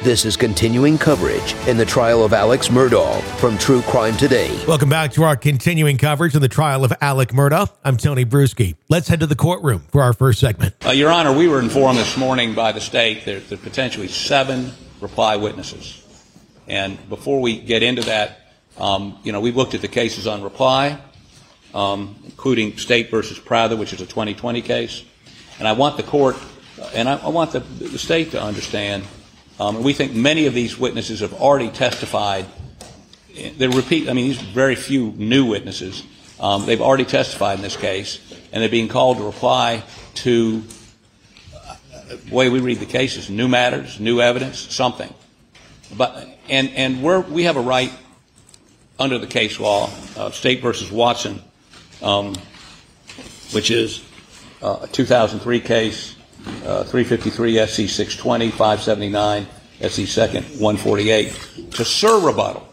This is continuing coverage in the trial of Alex Murdaugh from True Crime Today. Welcome back to our continuing coverage of the trial of Alex Murdaugh. I'm Tony Bruschi. Let's head to the courtroom for our first segment. Your Honor, we were informed this morning by the state that there are potentially 7 reply witnesses. And before we get into that, we've looked at the cases on reply, including State versus Prather, which is a 2020 case. And I want the court and I want the state to understand, and we think many of these witnesses have already testified. These are very few new witnesses. They've already testified in this case, and they're being called to reply to, the way we read the cases, new matters, new evidence, something. We have a right under the case law, State versus Watson, which is a 2003 case, 353 SC 620, 579 SC 2nd 148, to serve rebuttal.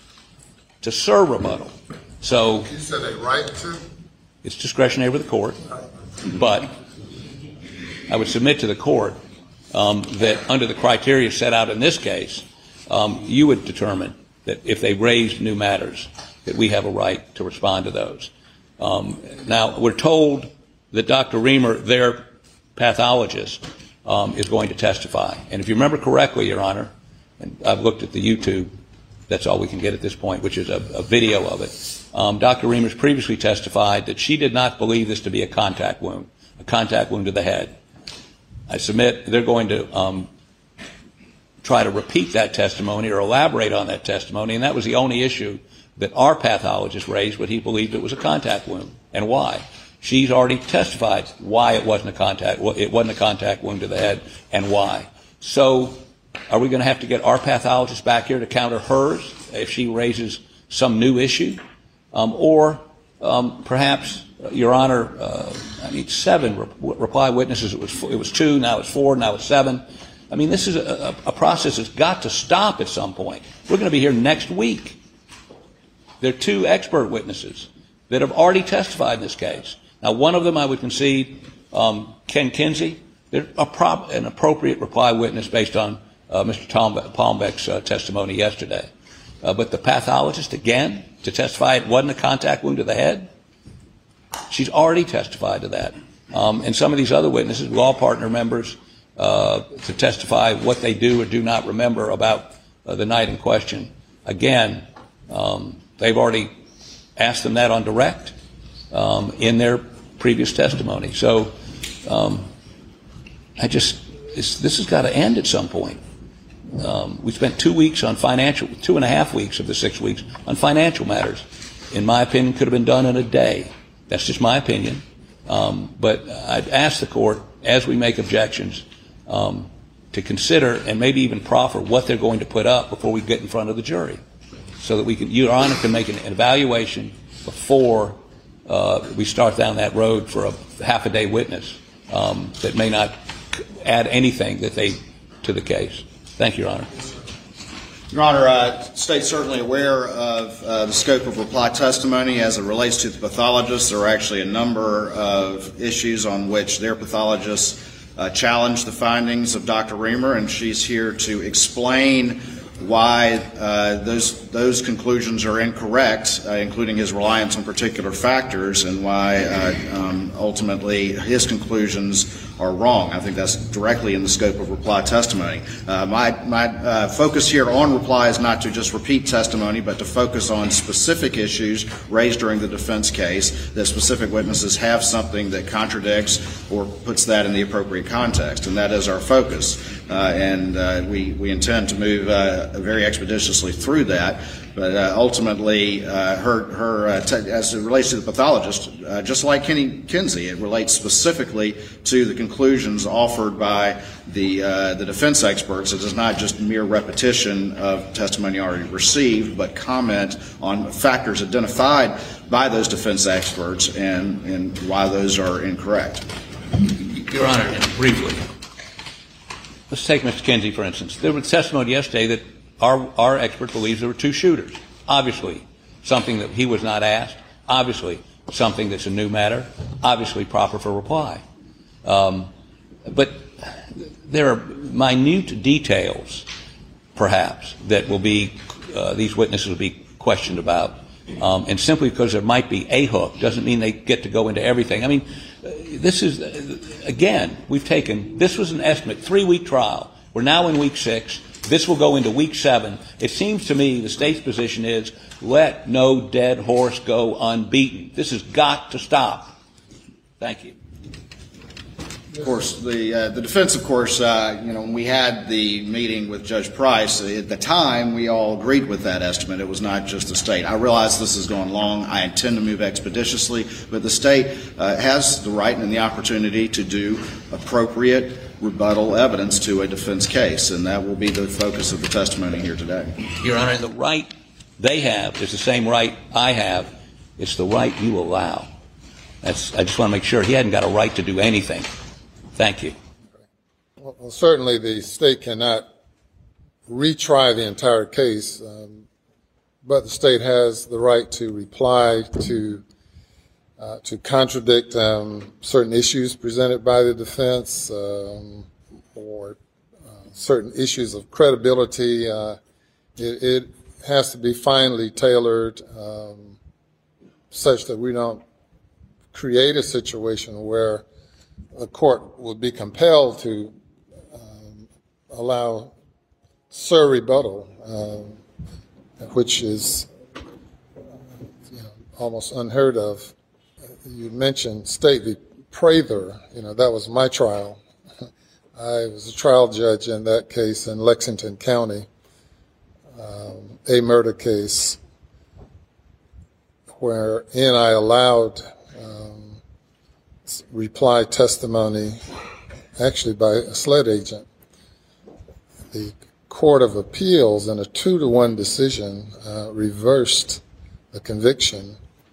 So you said a right to? It's discretionary with the court, but I would submit to the court that under the criteria set out in this case, you would determine that if they raised new matters, that we have a right to respond to those. Now, we're told that Dr. Reamer, their pathologist, is going to testify. And if you remember correctly, Your Honor, and I've looked at the YouTube, that's all we can get at this point, which is a video of it. Dr. Reamer's previously testified that she did not believe this to be a contact wound to the head. I submit they're going to try to repeat that testimony or elaborate on that testimony, and that was the only issue that our pathologist raised, but he believed it was a contact wound, and why. She's already testified why it wasn't a contact wound to the head, and why. So are we going to have to get our pathologist back here to counter hers if she raises some new issue? Or perhaps, Your Honor, 7 reply witnesses. It was 2, now it's 4, now it's 7. This is a process that's got to stop at some point. We're going to be here next week. There are 2 expert witnesses that have already testified in this case. Now, one of them I would concede, Ken Kinsey, they're an appropriate reply witness based on Mr. Palmbeck's testimony yesterday. But the pathologist, again, to testify it wasn't a contact wound to the head, she's already testified to that. And some of these other witnesses, law partner members, to testify what they do or do not remember about the night in question. Again, they've already asked them that on direct in their previous testimony. So this has got to end at some point. We spent 2 weeks on 2.5 weeks of the 6 weeks on financial matters. In my opinion, could have been done in a day. That's just my opinion. But I'd ask the court, as we make objections, to consider and maybe even proffer what they're going to put up before we get in front of the jury, so that Your Honor can make an evaluation before we start down that road for a half-a-day witness that may not add anything to the case. Thank you, Your Honor. Your Honor, State's certainly aware of the scope of reply testimony as it relates to the pathologists. There are actually a number of issues on which their pathologists challenged the findings of Dr. Reamer, and she's here to explain why those conclusions are incorrect, including his reliance on particular factors, and why ultimately his conclusions are wrong. I think that's directly in the scope of reply testimony. My focus here on reply is not to just repeat testimony, but to focus on specific issues raised during the defense case, that specific witnesses have something that contradicts or puts that in the appropriate context, and that is our focus. We intend to move very expeditiously through that. But ultimately, as it relates to the pathologist, just like Kenny Kinsey, it relates specifically to the conclusions offered by the defense experts. It is not just mere repetition of testimony already received, but comment on factors identified by those defense experts and why those are incorrect. Your Honor, briefly, let's take Mr. Kinsey, for instance. There was testimony yesterday that our expert believes there were 2 shooters. Obviously, something that he was not asked. Obviously, something that's a new matter. Obviously, proper for reply. But there are minute details perhaps, that will be these witnesses will be questioned about. And simply because there might be a hook doesn't mean they get to go into everything. I mean, this is, again, this was an estimate, 3-week trial. We're now in week 6. This will go into week 7. It seems to me the state's position is let no dead horse go unbeaten. This has got to stop. Thank you. Of course, the defense, of course, when we had the meeting with Judge Price, at the time, we all agreed with that estimate. It was not just the state. I realize this is going long. I intend to move expeditiously, but the state has the right and the opportunity to do appropriate rebuttal evidence to a defense case, and that will be the focus of the testimony here today. Your Honor, the right they have is the same right I have. It's the right you allow. I just want to make sure he hadn't got a right to do anything. Thank you. Well, certainly the state cannot retry the entire case, but the state has the right to reply to contradict certain issues presented by the defense or certain issues of credibility. It has to be finely tailored such that we don't create a situation where the court would be compelled to allow rebuttal, which is almost unheard of. You mentioned State v. Prather. That was my trial. I was a trial judge in that case in Lexington County, a murder case wherein I allowed reply testimony actually by a SLED agent. The Court of Appeals in a 2-1 decision reversed the conviction.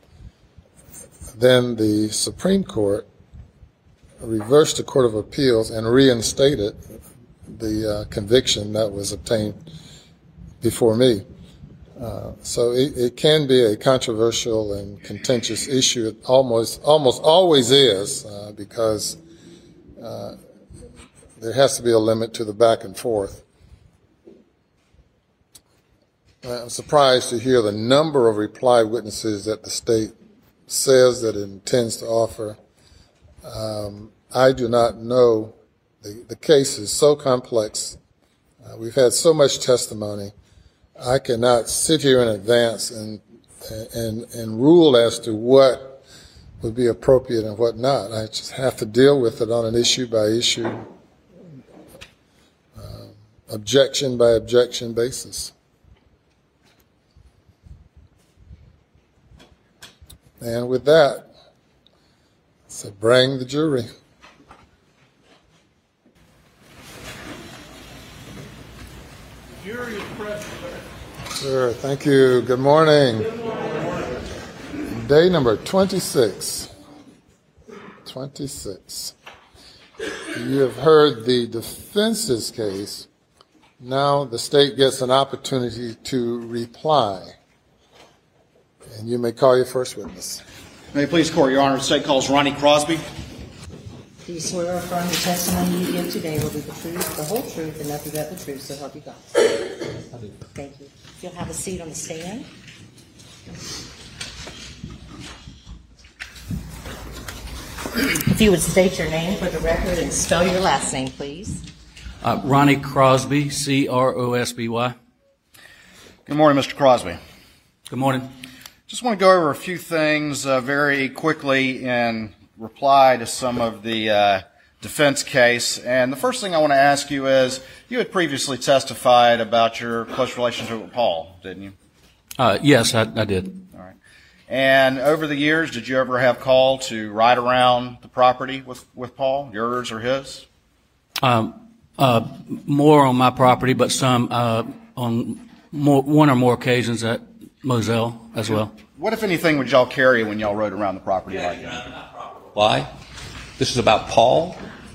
Then the Supreme Court reversed the Court of Appeals and reinstated the conviction that was obtained before me. So it can be a controversial and contentious issue. It almost always is because there has to be a limit to the back and forth. I'm surprised to hear the number of reply witnesses that the state says that it intends to offer. I do not know. The case is so complex. We've had so much testimony. I cannot sit here in advance and rule as to what would be appropriate and what not. I just have to deal with it on an issue by issue, objection by objection basis. And with that, so bring the jury. Jury is present, sir. Sure, thank you. Good morning. Good morning. Day number 26. 26. You have heard the defense's case. Now the state gets an opportunity to reply. And you may call your first witness. May it please the Court, Your Honor, the state calls Ronnie Crosby. Do you swear or affirm the testimony you give today will be the truth, the whole truth, and nothing but the truth, so help you God? I do. Thank you. You'll have a seat on the stand. If you would state your name for the record and spell your last name, please. Ronnie Crosby, C-R-O-S-B-Y. Good morning, Mr. Crosby. Good morning. Just want to go over a few things very quickly in reply to some of the defense case. And the first thing I want to ask you is, you had previously testified about your close relationship with Paul, didn't you? Yes, I did. All right. And over the years, did you ever have call to ride around the property with Paul, yours or his? More on my property, but some on one or more occasions at Moselle as well. What, if anything, would y'all carry when y'all rode around the property like that? Why? This is about Paul?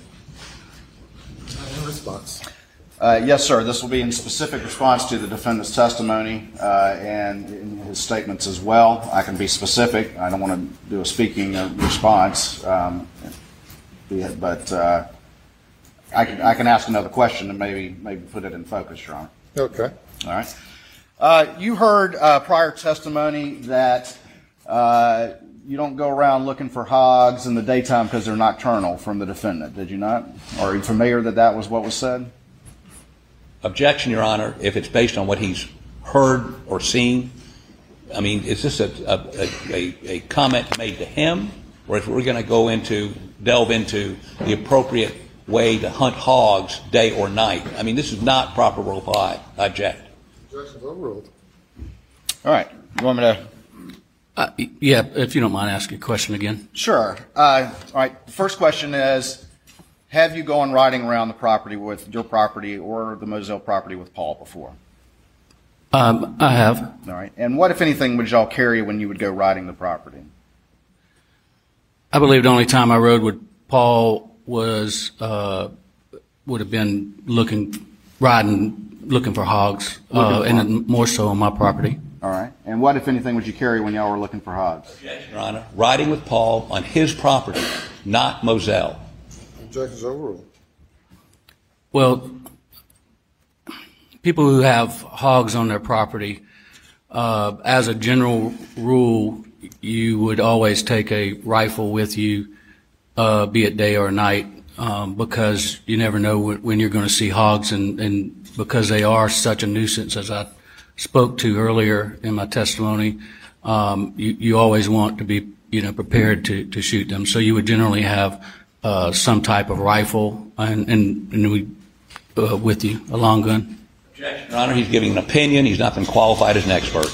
In response. Yes, sir. This will be in specific response to the defendant's testimony and in his statements as well. I can be specific. I don't want to do a speaking response, but I can ask another question and maybe put it in focus, Your Honor. Okay. All right. You heard prior testimony that you don't go around looking for hogs in the daytime because they're nocturnal from the defendant, did you not? Or are you familiar that that was what was said? Objection, Your Honor, if it's based on what he's heard or seen. I mean, is this a comment made to him, or if we're going to delve into the appropriate way to hunt hogs day or night? I mean, this is not proper reply. I object. Objection's overruled. All right. You want me to? Yeah, if you don't mind asking a question again. Sure. All right. The first question is, have you gone riding around the property with your property or the Moselle property with Paul before? I have. All right. And what, if anything, would y'all carry when you would go riding the property? I believe the only time I rode with Paul was would have been looking for hogs, and more so on my property. All right. And what, if anything, would you carry when y'all were looking for hogs? Your Honor, riding with Paul on his property, not Moselle. Objection's overruled. Well, people who have hogs on their property, as a general rule, you would always take a rifle with you, be it day or night, because you never know when you're going to see hogs, and because they are such a nuisance, as I spoke to earlier in my testimony, you always want to be prepared to shoot them. So you would generally have some type of rifle and with you, a long gun. Objection, Your Honor. He's giving an opinion. He's not been qualified as an expert.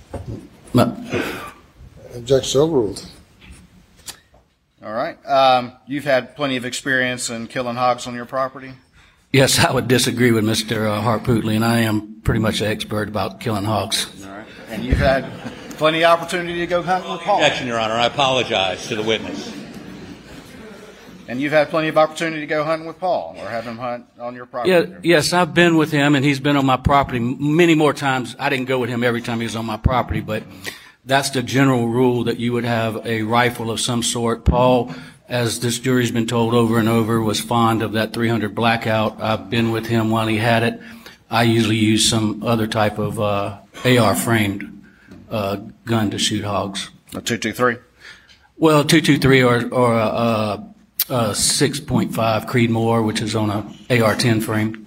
Objection's overruled. All right. You've had plenty of experience in killing hogs on your property? Yes, I would disagree with Mr. Hart-Pootley, and I am pretty much an expert about killing hogs. All right. And you've had plenty of opportunity to go hunting with Paul? Objection, Your Honor. I apologize to the witness. And you've had plenty of opportunity to go hunting with Paul or have him hunt on your property? Yeah, yes, I've been with him, and he's been on my property many more times. I didn't go with him every time he was on my property, but that's the general rule, that you would have a rifle of some sort. Paul, as this jury's been told over and over, was fond of that .300 Blackout. I've been with him while he had it. I usually use some other type of AR-framed gun to shoot hogs. A .223? Well, 223 or a 6.5 Creedmoor, which is on a AR-10 frame.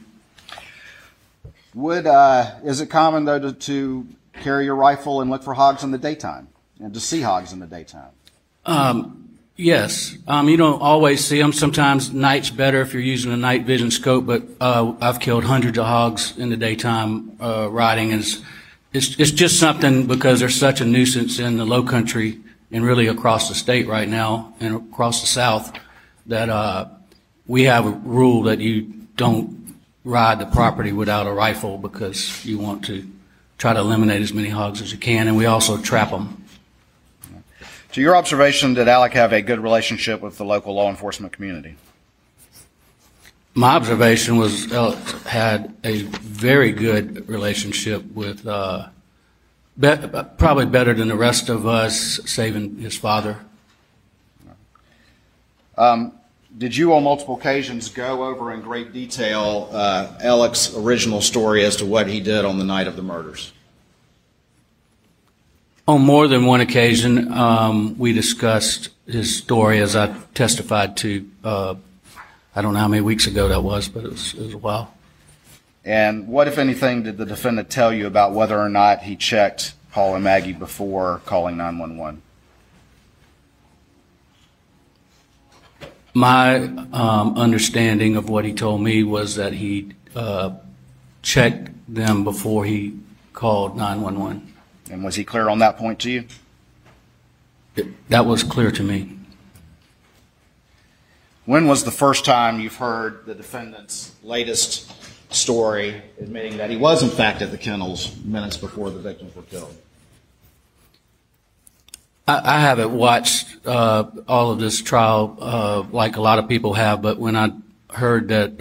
Is it common, though, to carry your rifle and look for hogs in the daytime and to see hogs in the daytime? Yes. You don't always see them. Sometimes night's better if you're using a night vision scope, but I've killed hundreds of hogs in the daytime riding. And it's just something, because there's such a nuisance in the low country and really across the state right now and across the South, that we have a rule that you don't ride the property without a rifle, because you want to try to eliminate as many hogs as you can, and we also trap them. To your observation, did Alec have a good relationship with the local law enforcement community? My observation was Alec had a very good relationship with, probably better than the rest of us, saving his father. Did you on multiple occasions go over in great detail Alec's original story as to what he did on the night of the murders? On more than one occasion, we discussed his story, as I testified to, I don't know how many weeks ago that was, but it was a while. And what, if anything, did the defendant tell you about whether or not he checked Paul and Maggie before calling 911? My understanding of what he told me was that he checked them before he called 911. And was he clear on that point to you? That was clear to me. When was the first time you've heard the defendant's latest story admitting that he was in fact at the kennels minutes before the victims were killed? I haven't watched all of this trial like a lot of people have, but when I heard that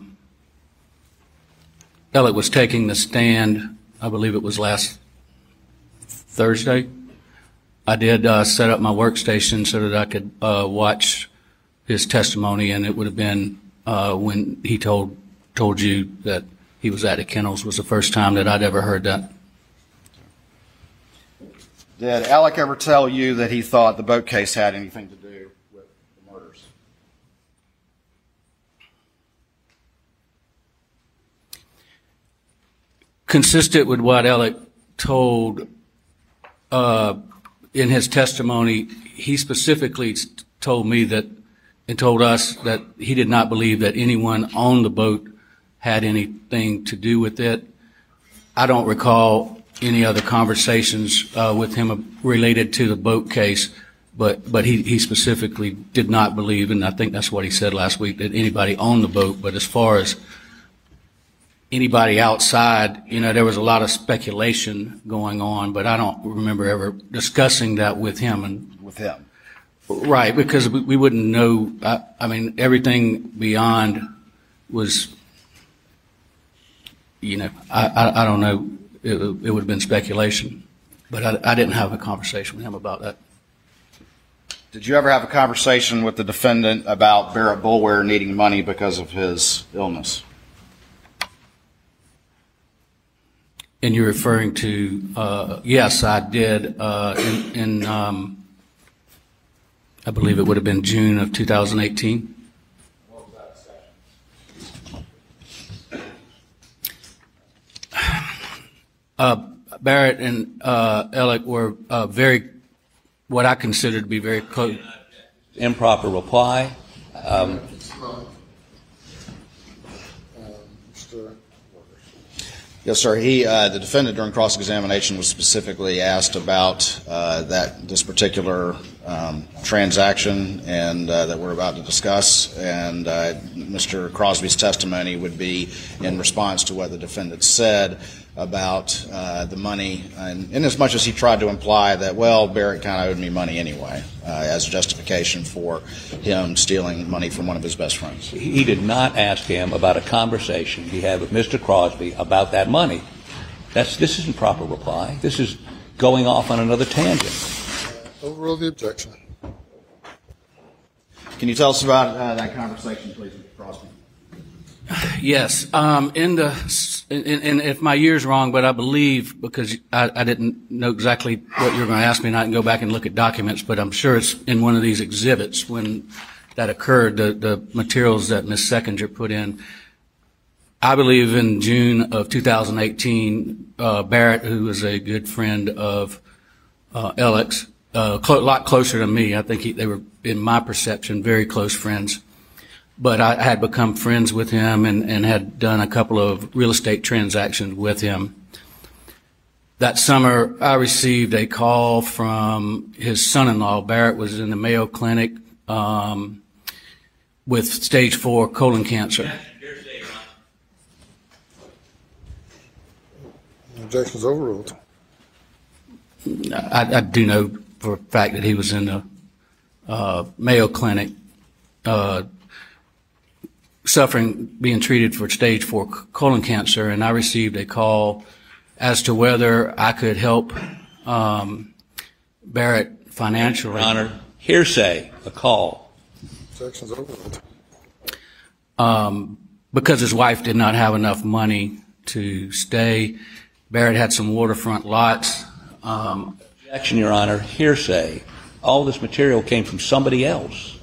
Alec was taking the stand, I believe it was last Thursday, I did set up my workstation so that I could watch his testimony, and it would have been when he told you that he was at the kennels was the first time that I'd ever heard that. Did Alec ever tell you that he thought the boat case had anything to do with the murders? Consistent with what Alec told in his testimony, he specifically told me that and told us that he did not believe that anyone on the boat had anything to do with it. I don't recall any other conversations with him related to the boat case, but he specifically did not believe, and I think that's what he said last week, that anybody on the boat. But as far as anybody outside, there was a lot of speculation going on, but I don't remember ever discussing that with him. With him? Right, because we wouldn't know. I mean, everything beyond was, I don't know. It would have been speculation, but I didn't have a conversation with him about that. Did you ever have a conversation with the defendant about Barrett Boulware needing money because of his illness? And you're referring to, yes, I did, in I believe it would have been June of 2018. What was that discussion? Barrett and Alec were what I consider to be very close. Improper reply. Yes, sir. The defendant during cross-examination was specifically asked about this particular transaction and that we're about to discuss, and Mr. Crosby's testimony would be in response to what the defendant said about the money, and in as much as he tried to imply that, well, Barrett kind of owed me money anyway, as justification for him stealing money from one of his best friends. He did not ask him about a conversation he had with Mr. Crosby about that money. This isn't proper reply. This is going off on another tangent. Overrule the objection. Can you tell us about that conversation, please, Mr. Crosby? Yes. And if my year's wrong, but I believe, because I didn't know exactly what you were going to ask me, and I can go back and look at documents, but I'm sure it's in one of these exhibits when that occurred, the materials that Ms. Seckinger put in. I believe in June of 2018, Barrett, who was a good friend of Alec's, a lot closer to me. I think they were, in my perception, very close friends. But I had become friends with him and had done a couple of real estate transactions with him. That summer, I received a call from his son-in-law. Barrett was in the Mayo Clinic with stage 4 colon cancer. Objection is overruled. I do know for a fact that he was in the Mayo Clinic being treated for stage 4 colon cancer, and I received a call as to whether I could help Barrett financially. Your Honor, hearsay, a call. Objection is overruled. Because his wife did not have enough money to stay. Barrett had some waterfront lots. Objection, Your Honor, hearsay. All this material came from somebody else.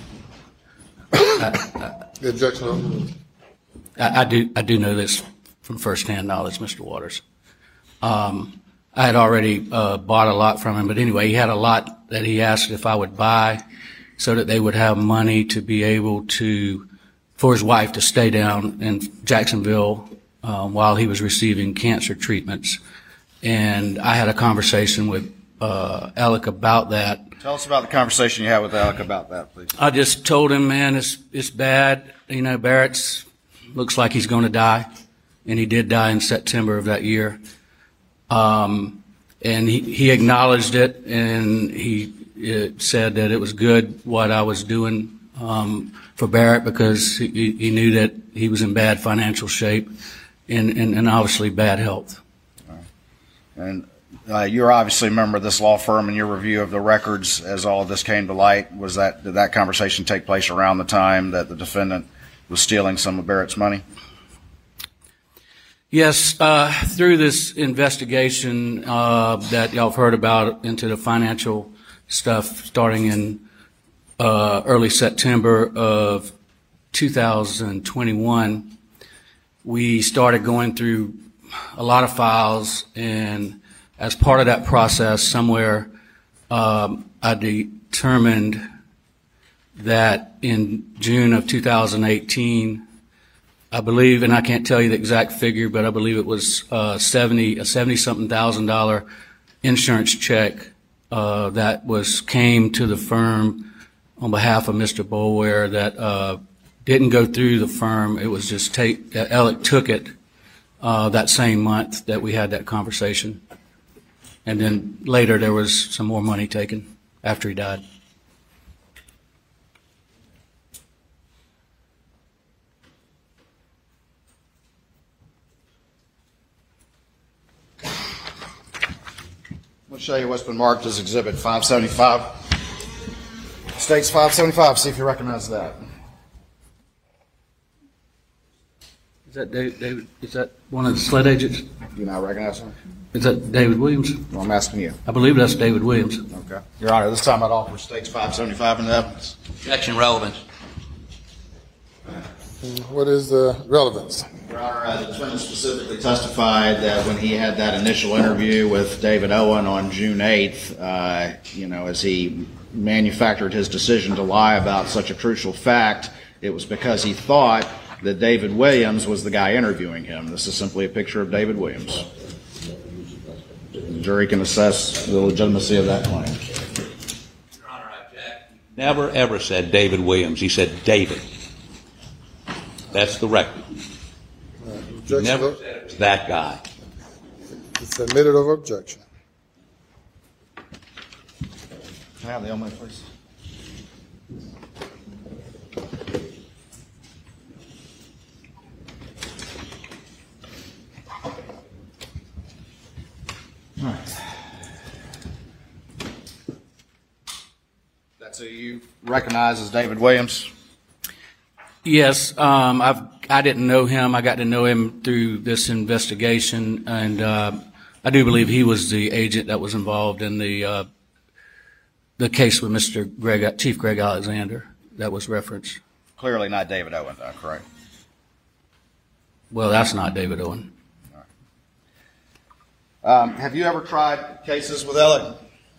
The objection overruled. I do know this from firsthand knowledge, Mr. Waters. I had already bought a lot from him, but anyway, he had a lot that he asked if I would buy so that they would have money to be able for his wife to stay down in Jacksonville while he was receiving cancer treatments. And I had a conversation with Alec about that. Tell us about the conversation you had with Alec about that, please. I just told him, man, it's bad. Barrett's looks like he's going to die, and he did die in September of that year. And he acknowledged it, and he said that it was good what I was doing for Barrett because he knew that he was in bad financial shape and obviously bad health. And you're obviously a member of this law firm, and your review of the records as all of this came to light, did that conversation take place around the time that the defendant was stealing some of Barrett's money? Yes, through this investigation that y'all have heard about into the financial stuff starting in early September of 2021, we started going through a lot of files, and as part of that process, somewhere I determined that in June of 2018, I believe, and I can't tell you the exact figure, but I believe it was a $70-something thousand insurance check that came to the firm on behalf of Mr. Boulware that didn't go through the firm. It was just Alec took it that same month that we had that conversation. And then later there was some more money taken after he died. We'll show you what's been marked as Exhibit 575. States 575, see if you recognize that. Is that David? Is that one of the sled agents? Do you not recognize him? Is that David Williams? Well, I'm asking you. I believe that's David Williams. Okay. Your Honor, this time I'd offer States 575 in the evidence. Objection, relevance. What is the relevance? Your Honor, the defendant specifically testified that when he had that initial interview with David Owen on June 8th, as he manufactured his decision to lie about such a crucial fact, it was because he thought that David Williams was the guy interviewing him. This is simply a picture of David Williams. The jury can assess the legitimacy of that claim. Your Honor, I object. Never, ever said David Williams. He said David. That's the record. He never said it was that guy. It's admitted over objection. Can I have the element, please? All right. That's who you recognize as David Williams? Yes, I didn't know him. I got to know him through this investigation, and I do believe he was the agent that was involved in the case with Chief Greg Alexander that was referenced. Clearly not David Owen, though, correct? Well, that's not David Owen. Have you ever tried cases with Alec?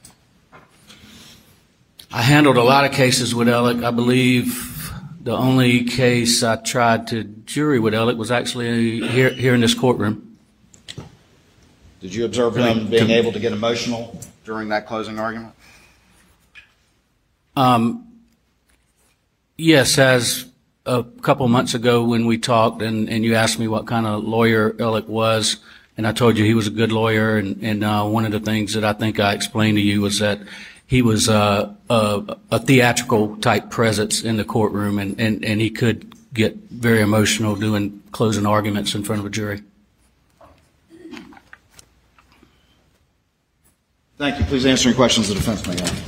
I handled a lot of cases with Alec. I believe the only case I tried to jury with Alec was actually here in this courtroom. Did you observe him being able to get emotional during that closing argument? Yes, as a couple months ago when we talked and you asked me what kind of lawyer Alec was, and I told you he was a good lawyer, and one of the things that I think I explained to you was that he was a theatrical type presence in the courtroom, and he could get very emotional doing closing arguments in front of a jury. Thank you. Please answer any questions the defense may have.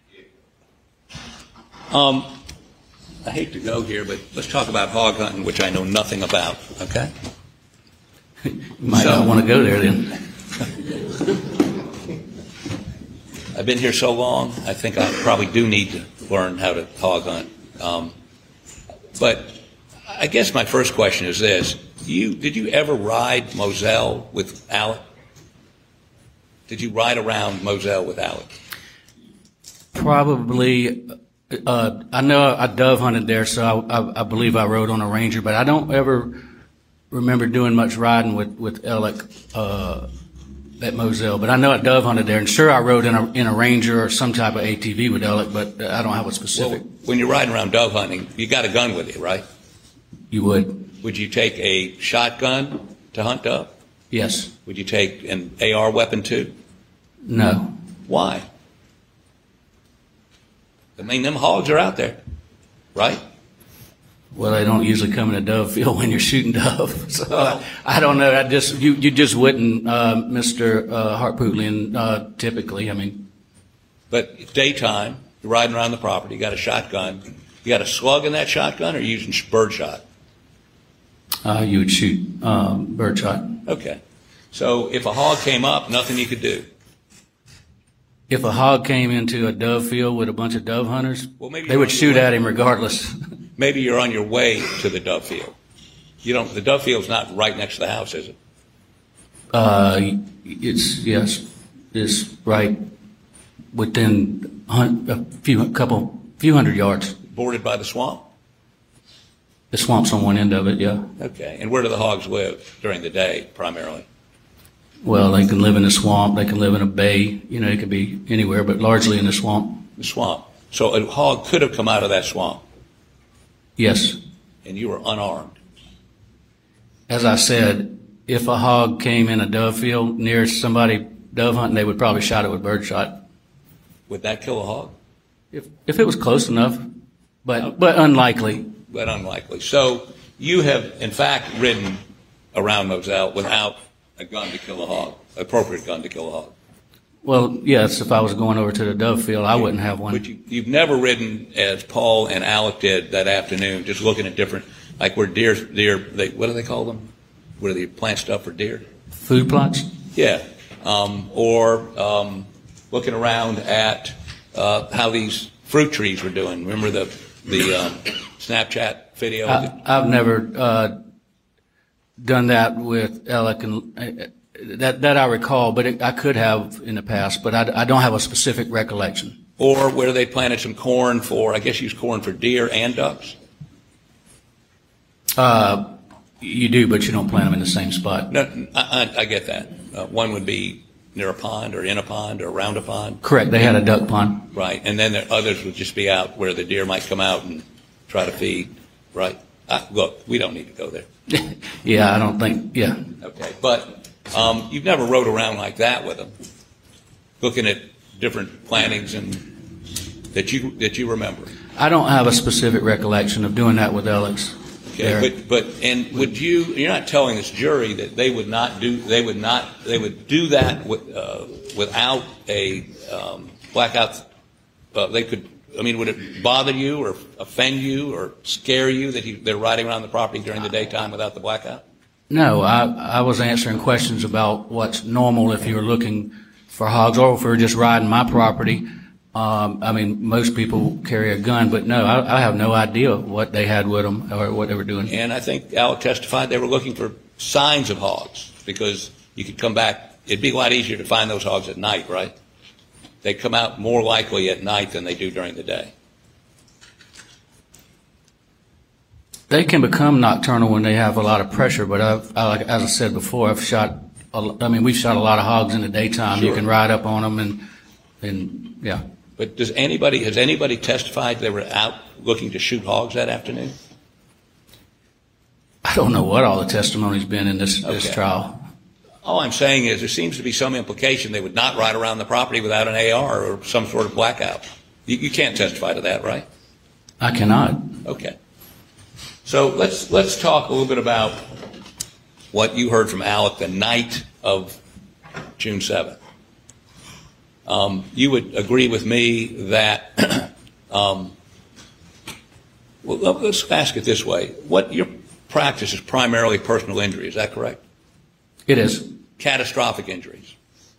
I hate to go here, but let's talk about hog hunting, which I know nothing about, okay? You might not want to go there then. I've been here so long, I think I probably do need to learn how to hog hunt. But I guess my first question is this. Did you ever ride Moselle with Alec? Did you ride around Moselle with Alec? Probably. I know I dove hunted there, so I believe I rode on a Ranger, but I don't ever remember doing much riding with Alec at Moselle. But I know I dove hunted there, and sure I rode in a Ranger or some type of ATV with Alec, but I don't have a specific. Well, when you're riding around dove hunting, you got a gun with you, right? You would. Would you take a shotgun to hunt dove? Yes. Would you take an AR weapon too? No. Why? I mean, them hogs are out there, right? Well, they don't usually come in a dove field when you're shooting dove. So I don't know. You just wouldn't, Mr. Harpootlian, typically. I mean, but daytime, you're riding around the property. You got a shotgun. You got a slug in that shotgun, or are you using bird shot? You would shoot bird shot. Okay. So if a hog came up, nothing you could do. If a hog came into a dove field with a bunch of dove hunters, Well, maybe they you're would on shoot your way. at him regardless. Maybe you're on your way to the dove field. You don't. The dove field's not right next to the house, is it? It's right within a few hundred yards. Bordered by the swamp. The swamp's on one end of it, yeah. Okay. And where do the hogs live during the day, primarily? Well, they can live in the swamp. They can live in a bay. You know, it could be anywhere, but largely in the swamp. The swamp. So a hog could have come out of that swamp, Yes. and you were unarmed. As I said, if a hog came in a dove field near somebody dove hunting, they would probably shot it with birdshot. Would that kill a hog? If it was close enough, but unlikely. But unlikely. So you have, in fact, ridden around Moselle without a gun to kill a hog, appropriate gun to kill a hog. Well, yes, if I was going over to the dove field, I wouldn't have one. But you've never ridden as Paul and Alec did that afternoon, just looking at different, like where deer, what do they call them? Where they plant stuff for deer? Food plots? Yeah. Or looking around at how these fruit trees were doing. Remember the Snapchat video? I've never done that with Alec, and that I recall, but I could have in the past, but I don't have a specific recollection. Or where they planted some corn for, I guess used corn for deer and ducks? You do, but you don't plant them in the same spot. No, I get that. One would be near a pond or in a pond or around a pond. Correct. They had a duck pond. Right. And then others would just be out where the deer might come out and try to feed. Right. Look, we don't need to go there. Yeah, I don't think, yeah. Okay. But you've never rode around like that with them, looking at different plantings and that you remember. I don't have a specific recollection of doing that with Alex. Okay, but would you're not telling this jury that they would do that without a blackout? Would it bother you or offend you or scare you that they're riding around the property during the daytime without the blackout? No, I was answering questions about what's normal if you were looking for hogs or if we were just riding my property. Most people carry a gun, but no, I have no idea what they had with them or what they were doing. And I think Alec testified they were looking for signs of hogs because you could come back. It'd be a lot easier to find those hogs at night, right? They come out more likely at night than they do during the day. They can become nocturnal when they have a lot of pressure, but as I said before, we've shot a lot of hogs in the daytime. Sure. You can ride up on them and yeah. But has anybody testified they were out looking to shoot hogs that afternoon? I don't know what all the testimony's been in this trial. All I'm saying is there seems to be some implication they would not ride around the property without an AR or some sort of blackout. You can't testify to that, right? I cannot. Okay. So let's talk a little bit about what you heard from Alec the night of June 7th. You would agree with me that, well, let's ask it this way. What your practice is primarily personal injury, is that correct? It is. Catastrophic injuries.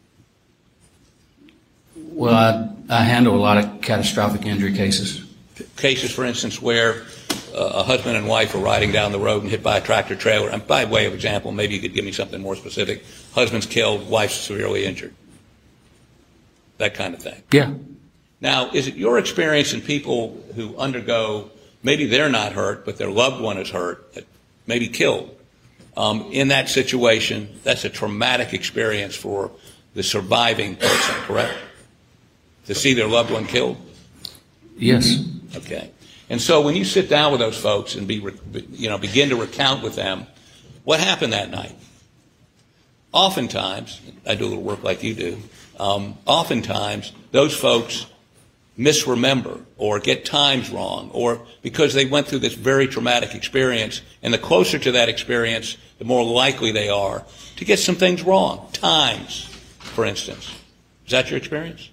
Well, I handle a lot of catastrophic injury cases. Cases, for instance, where a husband and wife are riding down the road and hit by a tractor trailer. And by way of example, maybe you could give me something more specific. Husband's killed, wife's severely injured. That kind of thing. Yeah. Now, is it your experience in people who undergo, maybe they're not hurt, but their loved one is hurt, maybe killed, in that situation, that's a traumatic experience for the surviving person, correct? To see their loved one killed? Yes. Okay. And so when you sit down with those folks and begin to recount with them what happened that night, oftentimes, I do a little work like you do, oftentimes those folks misremember or get times wrong, or because they went through this very traumatic experience, and the closer to that experience, the more likely they are to get some things wrong. Times, for instance. Is that your experience?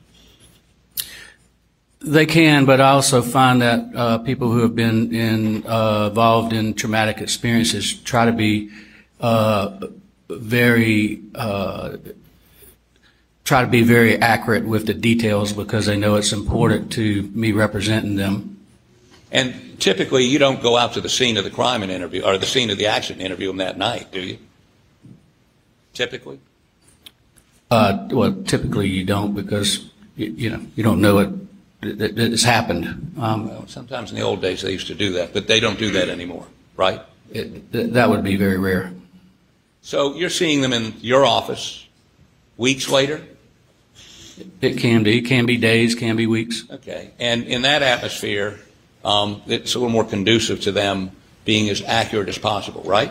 They can, but I also find that people who have been involved in traumatic experiences try to be very try to be very accurate with the details because they know it's important to me representing them. And typically, you don't go out to the scene of the crime and interview, or the scene of the accident and interview them that night, do you? Typically? Well, typically you don't because you don't know it. It's happened. Well, sometimes in the old days they used to do that, but they don't do that anymore, right? That would be very rare. So you're seeing them in your office weeks later? It can be days, can be weeks. Okay. And in that atmosphere, it's a little more conducive to them being as accurate as possible, right?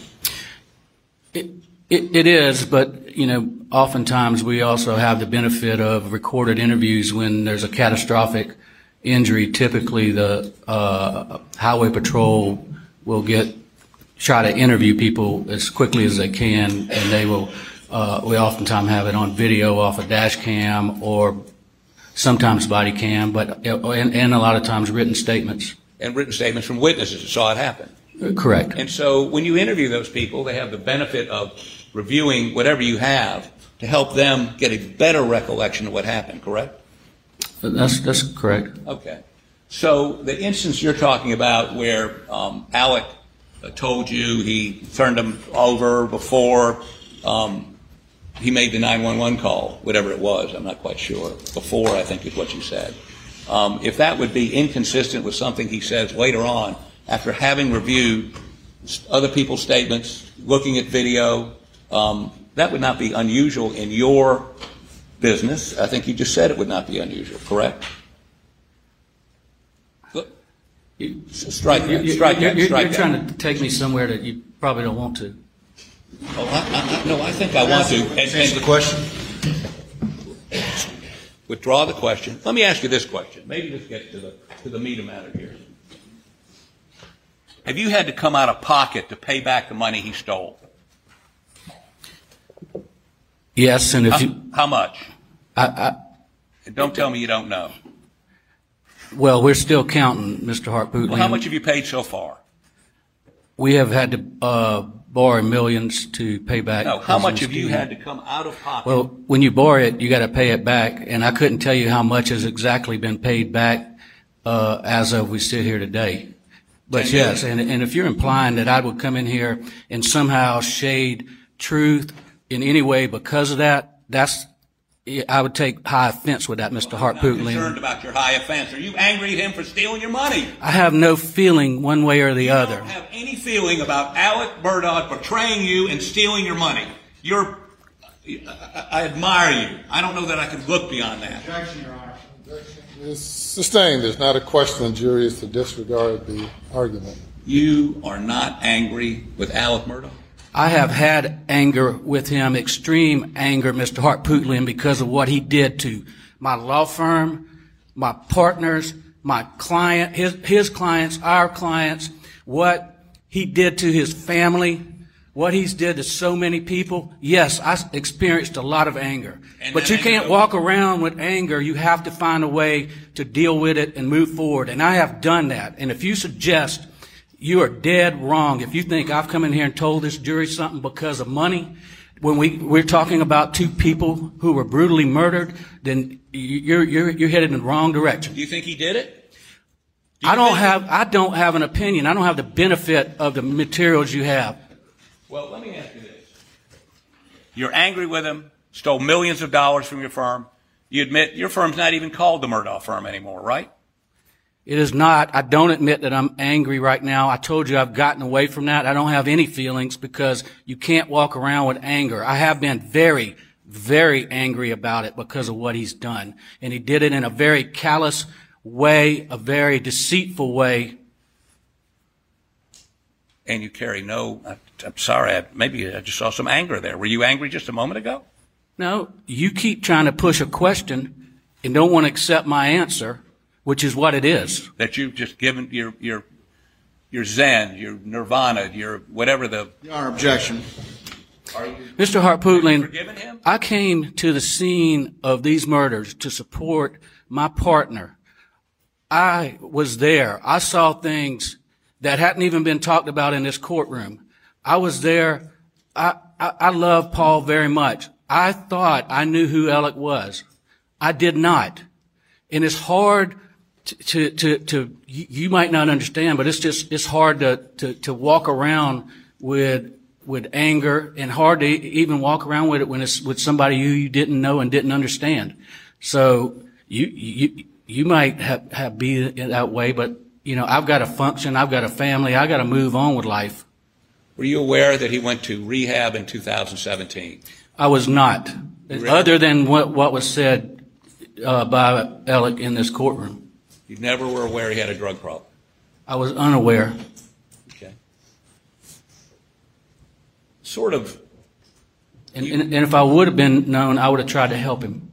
It is, but oftentimes we also have the benefit of recorded interviews when there's a catastrophic injury. Typically, the highway patrol will try to interview people as quickly as they can, and they will. We oftentimes have it on video off a dash cam or sometimes body cam, but and a lot of times written statements. And written statements from witnesses that saw it happen. Correct. And so when you interview those people, they have the benefit of reviewing whatever you have to help them get a better recollection of what happened, correct? That's correct. Okay. So the instance you're talking about where Alec told you he turned him over before he made the 911 call, whatever it was, I'm not quite sure. Before, I think is what you said. If that would be inconsistent with something he says later on, after having reviewed other people's statements, looking at video, that would not be unusual in your business. I think you just said it would not be unusual, correct? Strike that. You're trying to take me somewhere that you probably don't want to. Oh, no, I think I want to. Answer the question. Withdraw the question. Let me ask you this question. Maybe just get to the meat of the matter here. Have you had to come out of pocket to pay back the money he stole? Yes, and how much? Don't tell me you don't know. Well, we're still counting, Mr. Harpootlian. Well, how much have you paid so far? We have had to borrow millions to pay back. No, how much have you had to come out of pocket? Well, when you borrow it, you got to pay it back, and I couldn't tell you how much has exactly been paid back as of we sit here today. But yes, and if you're implying that I would come in here and somehow shade truth in any way because of that, I would take high offense with that, Mr. Harpootlian. I'm concerned about your high offense. Are you angry at him for stealing your money? I have no feeling one way or the other. You don't have any feeling about Alec Murdaugh betraying you and stealing your money. I admire you. I don't know that I can look beyond that. Objection, Your Honor. Objection is sustained. There's not a question. The jury is to disregard the argument. You are not angry with Alec Murdaugh? I have had anger with him, extreme anger, Mr. Harpootlian, because of what he did to my law firm, my partners, my client, his clients, our clients, what he did to his family, what he's did to so many people. Yes, I experienced a lot of anger. But you can't walk around with anger. You have to find a way to deal with it and move forward. And I have done that. And if you suggest you are dead wrong if you think I've come in here and told this jury something because of money. When we're talking about two people who were brutally murdered, then you're headed in the wrong direction. Do you think he did it? I don't have an opinion. I don't have the benefit of the materials you have. Well, let me ask you this. You're angry with him, stole millions of dollars from your firm. You admit your firm's not even called the Murdaugh firm anymore, right? It is not. I don't admit that I'm angry right now. I told you I've gotten away from that. I don't have any feelings because you can't walk around with anger. I have been very, very angry about it because of what he's done. And he did it in a very callous way, a very deceitful way. And you carry I'm sorry, maybe I just saw some anger there. Were you angry just a moment ago? No, you keep trying to push a question and don't want to accept my answer, which is what it is. That you've just given your Zen, your Nirvana, your whatever the... Your Honor, objection. Mr. Harpootlian, forgiven him? I came to the scene of these murders to support my partner. I was there. I saw things that hadn't even been talked about in this courtroom. I was there. I I love Paul very much. I thought I knew who Alec was. I did not. And it's hard to you might not understand, but it's hard to walk around with anger, and hard to even walk around with it when it's with somebody who you didn't know and didn't understand. So you might have be that way, but you know, I've got to function, I've got a family, I got to move on with life. Were you aware that he went to rehab in 2017? I was not, Really? other than what was said by Alec in this courtroom. You never were aware he had a drug problem? I was unaware. Okay. Sort of. And if I would have been known, I would have tried to help him.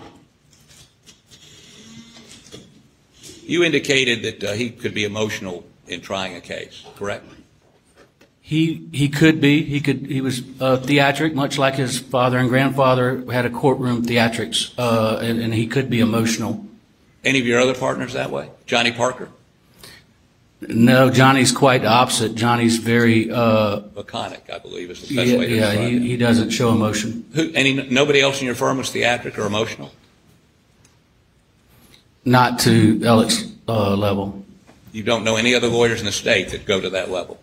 You indicated that he could be emotional in trying a case, correct? He could be. He was theatric, much like his father and grandfather had a courtroom theatrics, and he could be emotional. Any of your other partners that way? Johnny Parker? No, Johnny's quite the opposite. Johnny's very Laconic, I believe, is the best way to describe it. he doesn't show emotion. Nobody else in your firm was theatric or emotional? Not to Alec's level. You don't know any other lawyers in the state that go to that level?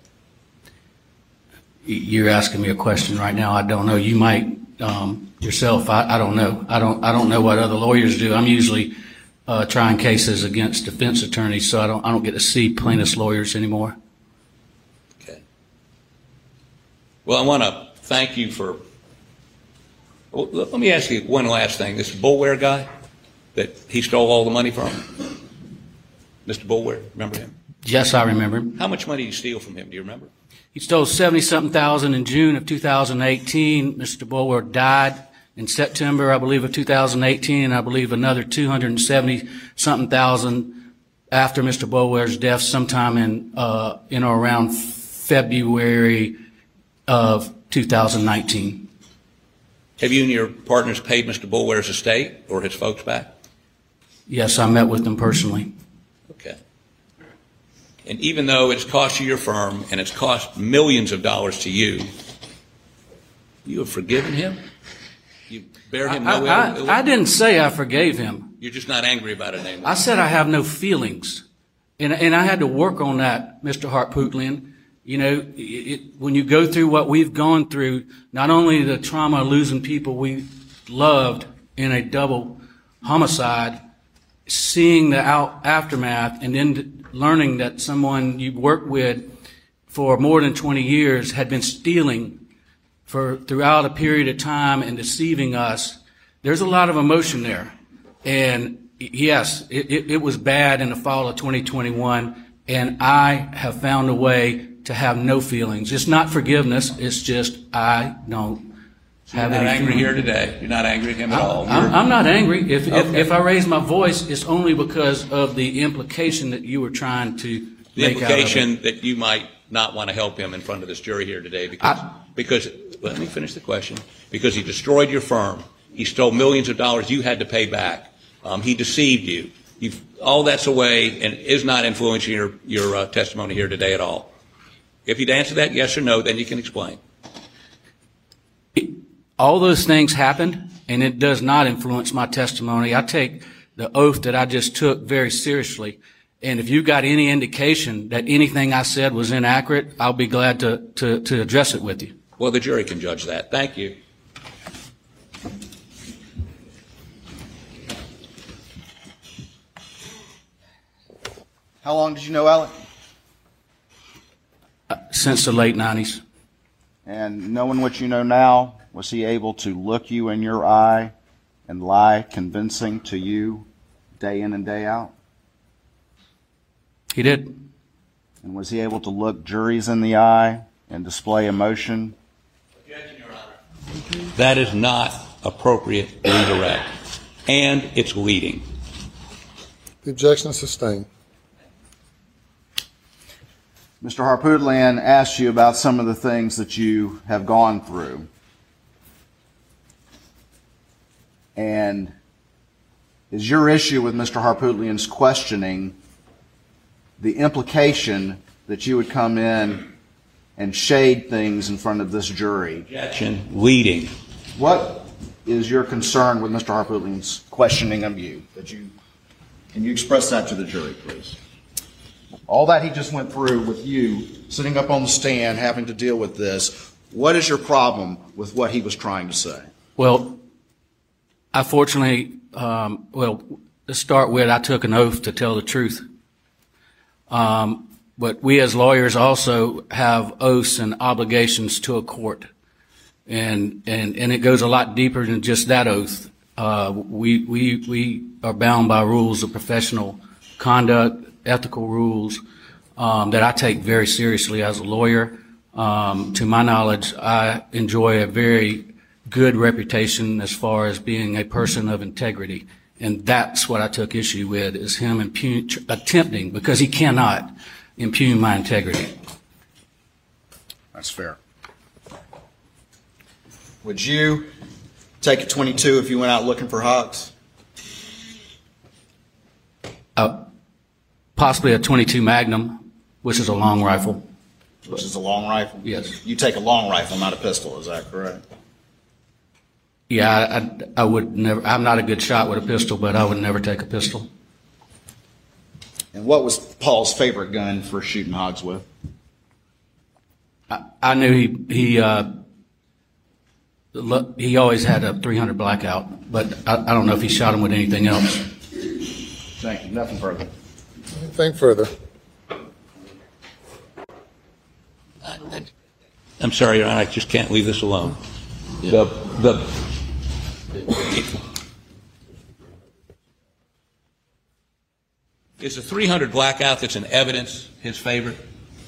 You're asking me a question right now. I don't know. You might yourself. I don't know. I don't know what other lawyers do. I'm usually trying cases against defense attorneys, so I don't get to see plaintiffs' lawyers anymore. Okay. Well, I want to thank you for. Well, let me ask you one last thing. This Boulware guy that he stole all the money from, Mr. Boulware, remember him? Yes, I remember him. How much money did you steal from him? Do you remember? He stole $70-something thousand in June of 2018. Mr. Boulware died in September, I believe, of 2018, and I believe another $270-something thousand after Mr. Boulware's death, sometime in or around February of 2019. Have you and your partners paid Mr. Boulware's estate or his folks back? Yes, I met with them personally. Okay. And even though it's cost you your firm and it's cost millions of dollars to you, you have forgiven him? You bear him no ill? I didn't say I forgave him. You're just not angry about it anymore? I said I have no feelings. And I had to work on that, Mr. Harpootlian. You know, when you go through what we've gone through, not only the trauma of losing people we loved in a double homicide, seeing the aftermath, and then learning that someone you worked with for more than 20 years had been stealing throughout a period of time and deceiving us, there's a lot of emotion there. And yes, it was bad in the fall of 2021, and I have found a way to have no feelings. It's not forgiveness, it's just I don't have any. You're not angry here today? You're not angry at him at all? I'm not angry. If I raise my voice, it's only because of the implication that you were trying to the make implication out of it. that you might not want to help him in front of this jury here today because let me finish the question. Because he destroyed your firm, he stole millions of dollars you had to pay back. He deceived you. All that's away and is not influencing your testimony here today at all. If you'd answer that yes or no, then you can explain. All those things happened, and it does not influence my testimony. I take the oath that I just took very seriously. And if you've got any indication that anything I said was inaccurate, I'll be glad to address it with you. Well, the jury can judge that. Thank you. How long did you know Alec? Since the late 90s. And knowing what you know now, was he able to look you in your eye and lie convincing to you day in and day out? He did. And was he able to look juries in the eye and display emotion? Objection, Your Honor. That is not appropriate redirect, and it's leading. The objection is sustained. Mr. Harpootlian asked you about some of the things that you have gone through. And is your issue with Mr. Harpootlian's questioning the implication that you would come in and shade things in front of this jury. Objection, leading. What is your concern with Mr. Harpootlian's questioning of you? Can you express that to the jury, please? All that he just went through with you, sitting up on the stand, having to deal with this, what is your problem with what he was trying to say? Well, I fortunately, to start with, I took an oath to tell the truth. But we as lawyers also have oaths and obligations to a court. And it goes a lot deeper than just that oath. We are bound by rules of professional conduct, ethical rules, that I take very seriously as a lawyer. To my knowledge, I enjoy a very good reputation as far as being a person of integrity. And that's what I took issue with, is him attempting, because he cannot impugn my integrity. That's fair. Would you take a .22 if you went out looking for hogs? Possibly a .22 Magnum, which is a long rifle. Which is a long rifle? Yes. You take a long rifle, not a pistol, is that correct? Yeah, I would never. I'm not a good shot with a pistol, but I would never take a pistol. And what was Paul's favorite gun for shooting hogs with? I knew he always had a .300 Blackout, but I don't know if he shot him with anything else. Thank you. Nothing further. Anything further? I'm sorry, Your Honor, I just can't leave this alone. Yeah. Is the .300 Blackout that's in evidence his favorite?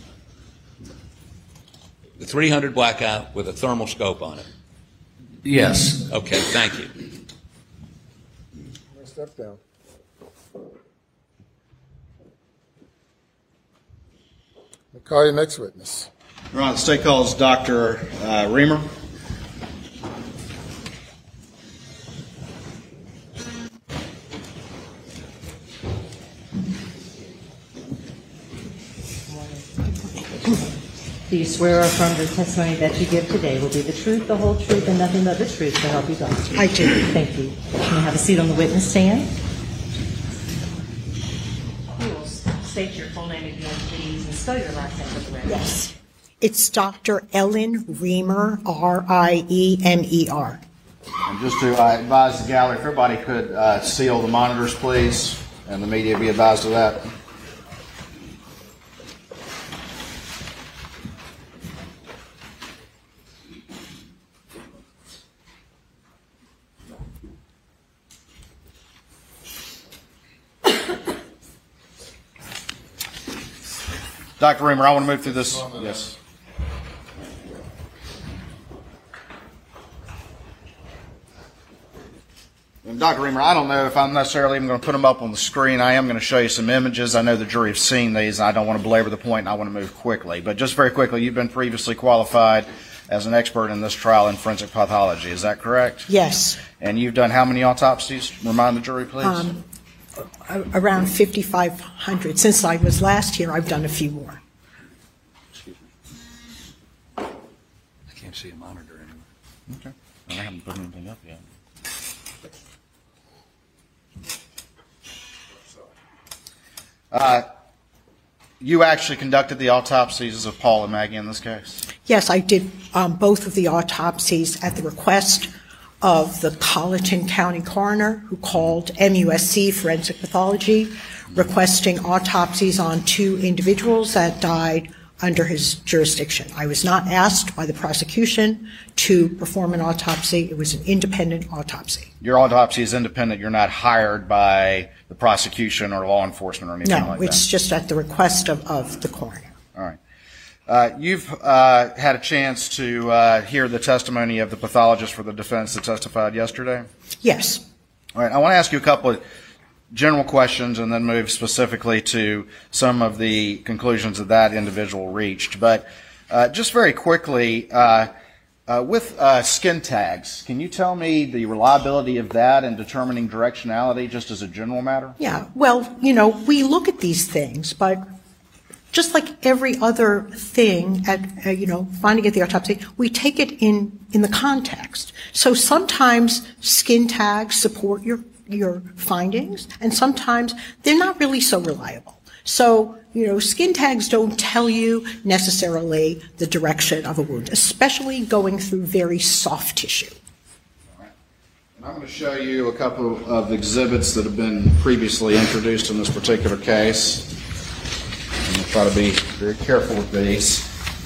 The .300 Blackout with a thermal scope on it? Yes. Okay, thank you. Step down. We'll call your next witness. Your Honor, the state calls Dr. Reamer. Do you swear or affirm the testimony that you give today will be the truth, the whole truth, and nothing but the truth to help you God? I do. Thank you. You may have a seat on the witness stand. You will state your full name again, please, and spell your last name for the record. Yes. It's Dr. Ellen Reamer, R-I-E-M-E-R. And just to advise the gallery, if everybody could seal the monitors, please, and the media be advised of that. Dr. Reamer, I want to move through this. Yes. And Dr. Reamer, I don't know if I'm necessarily even going to put them up on the screen. I am going to show you some images. I know the jury have seen these, and I don't want to belabor the point, and I want to move quickly. But just very quickly, you've been previously qualified as an expert in this trial in forensic pathology. Is that correct? Yes. And you've done how many autopsies? Remind the jury, please. Around 5,500. Since I was last here, I've done a few more. Excuse me. I can't see a monitor anymore. Okay. I haven't put anything up yet. You actually conducted the autopsies of Paul and Maggie in this case? Yes, I did both of the autopsies at the request of the Colleton County coroner, who called MUSC Forensic Pathology, requesting autopsies on 2 individuals that died under his jurisdiction. I was not asked by the prosecution to perform an autopsy. It was an independent autopsy. Your autopsy is independent. You're not hired by the prosecution or law enforcement or anything like that? No, it's just at the request of the coroner. All right. You've had a chance to hear the testimony of the pathologist for the defense that testified yesterday? Yes. All right. I want to ask you a couple of general questions and then move specifically to some of the conclusions that individual reached. But just very quickly, with skin tags, can you tell me the reliability of that in determining directionality just as a general matter? Yeah. Well, you know, we look at these things, but just like every other thing at, finding at the autopsy, we take it in the context. So sometimes skin tags support your findings, and sometimes they're not really so reliable. So, skin tags don't tell you necessarily the direction of a wound, especially going through very soft tissue. All right. And I'm going to show you a couple of exhibits that have been previously introduced in this particular case. I'm going to try to be very careful with these.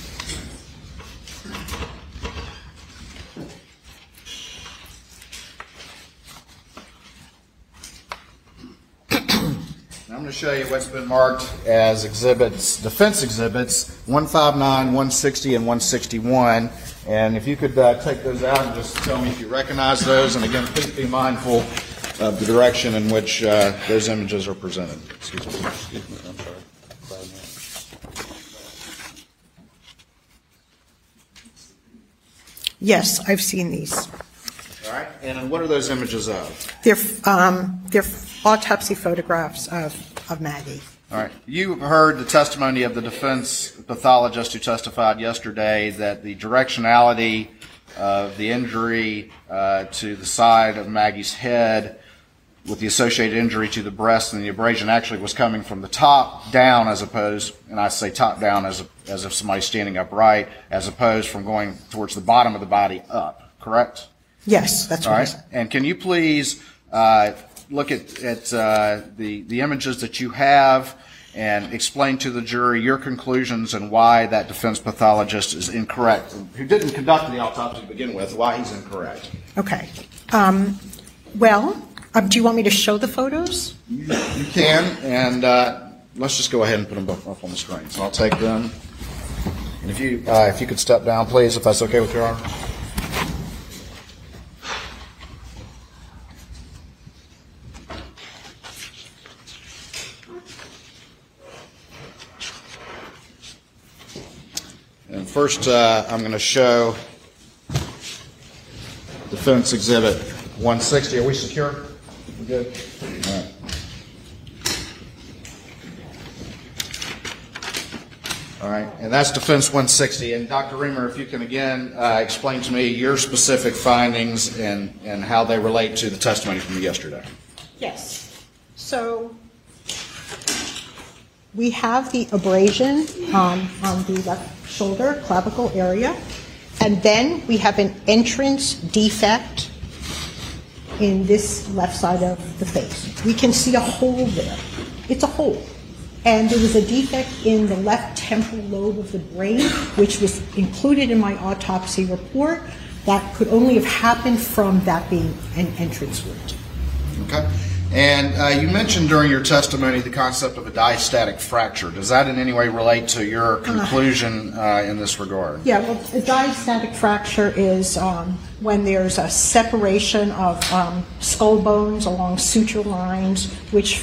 I'm going to show you what's been marked as exhibits, defense exhibits 159, 160, and 161. And if you could take those out and just tell me if you recognize those. And again, please be mindful of the direction in which those images are presented. Excuse me. I'm sorry. Yes, I've seen these. All right. And what are those images of? They're autopsy photographs of Maggie. All right. You heard the testimony of the defense pathologist who testified yesterday that the directionality of the injury to the side of Maggie's head with the associated injury to the breast and the abrasion actually was coming from the top down as opposed, and I say top down as if somebody's standing upright, as opposed from going towards the bottom of the body up, correct? Yes, that's right. All right. And can you please look at the images that you have and explain to the jury your conclusions and why that defense pathologist is incorrect, who didn't conduct the autopsy to begin with, why he's incorrect? Okay. Do you want me to show the photos? You can, and let's just go ahead and put them both up on the screen. So I'll take them. And if you could step down, please, if that's okay with your arm. And first, I'm going to show Defense Exhibit 160. Are we secure? We good? All right. All right, and that's Defense 160. And Dr. Reamer, if you can again explain to me your specific findings and how they relate to the testimony from yesterday. Yes. So we have the abrasion on the left shoulder, clavicle area, and then we have an entrance defect in this left side of the face. We can see a hole there. It's a hole. And there was a defect in the left temporal lobe of the brain, which was included in my autopsy report. That could only have happened from that being an entrance wound. Okay. And you mentioned during your testimony the concept of a diastatic fracture. Does that in any way relate to your conclusion in this regard? Yeah, well, a diastatic fracture is when there's a separation of skull bones along suture lines which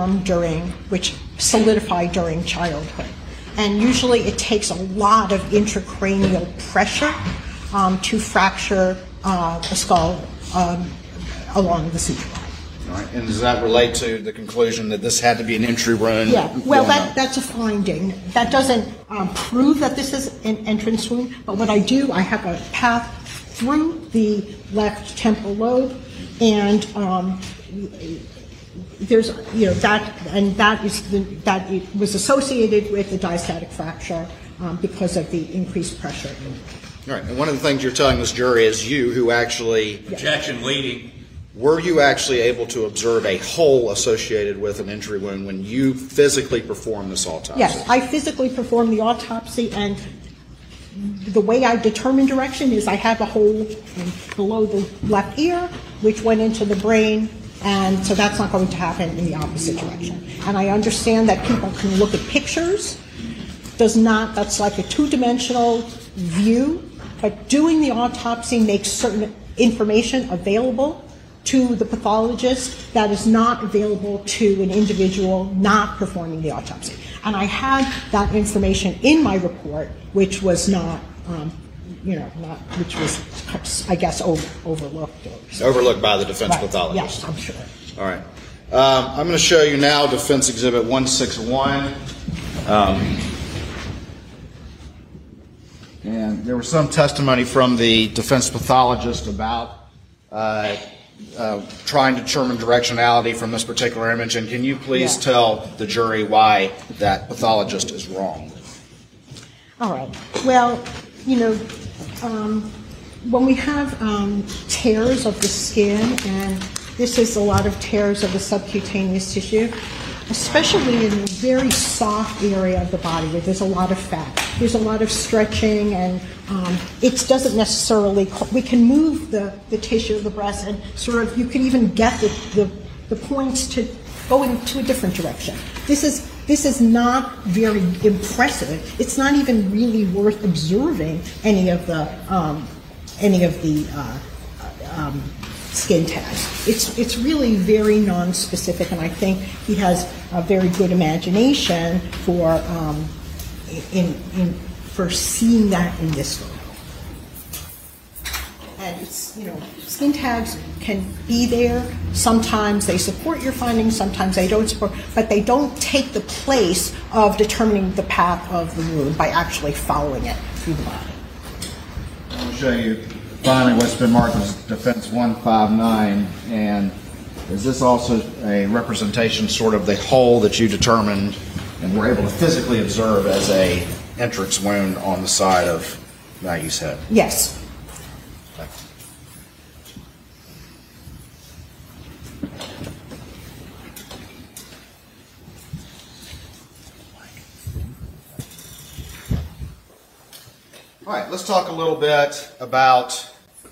solidify during childhood. And usually it takes a lot of intracranial pressure to fracture a skull along the suture line. All right. And does that relate to the conclusion that this had to be an entry wound? Yeah, well, that's a finding. That doesn't prove that this is an entrance wound, but what I do, I have a path through the left temporal lobe, and there's, that it was associated with the diastatic fracture because of the increased pressure. All right. And one of the things you're telling this jury is you who actually... Objection leading. Were you actually able to observe a hole associated with an entry wound when you physically performed this autopsy? Yes, I physically performed the autopsy, and the way I determine direction is I have a hole below the left ear, which went into the brain, and so that's not going to happen in the opposite direction. And I understand that people can look at pictures. That's like a two-dimensional view, but doing the autopsy makes certain information available to the pathologist that is not available to an individual not performing the autopsy. And I had that information in my report, which was not, which was, I guess, overlooked. Overlooked by the defense pathologist. Yes, I'm sure. All right. I'm going to show you now Defense Exhibit 161. And there was some testimony from the defense pathologist about trying to determine directionality from this particular image. And can you please tell the jury why that pathologist is wrong? All right. Well, when we have tears of the skin, and this is a lot of tears of the subcutaneous tissue, especially in a very soft area of the body where there's a lot of fat. There's a lot of stretching, and it doesn't necessarily, we can move the tissue of the breast, and sort of, you can even get the points to go into a different direction. This is not very impressive. It's not even really worth observing any of the skin tags. It's really very non-specific, and I think he has a very good imagination for seeing that in this photo. And it's, skin tags can be there. Sometimes they support your findings, sometimes they don't support, but they don't take the place of determining the path of the wound by actually following it through the body. I'll show you finally what's been marked as Defense 159, and is this also a representation sort of the hole that you determined and were able to physically observe as a entrance wound on the side of Maggie's head? Yes. All right, let's talk a little bit about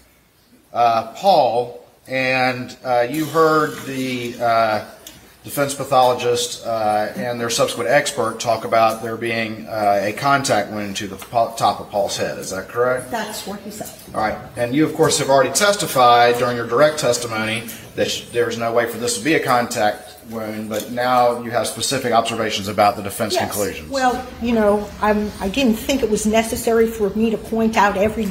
Paul. And you heard the defense pathologist and their subsequent expert talk about there being a contact wound to the top of Paul's head. Is that correct? That's what he said. All right. And you, of course, have already testified during your direct testimony that there's no way for this to be a contact wound, but now you have specific observations about the defense conclusions. Well, I didn't think it was necessary for me to point out every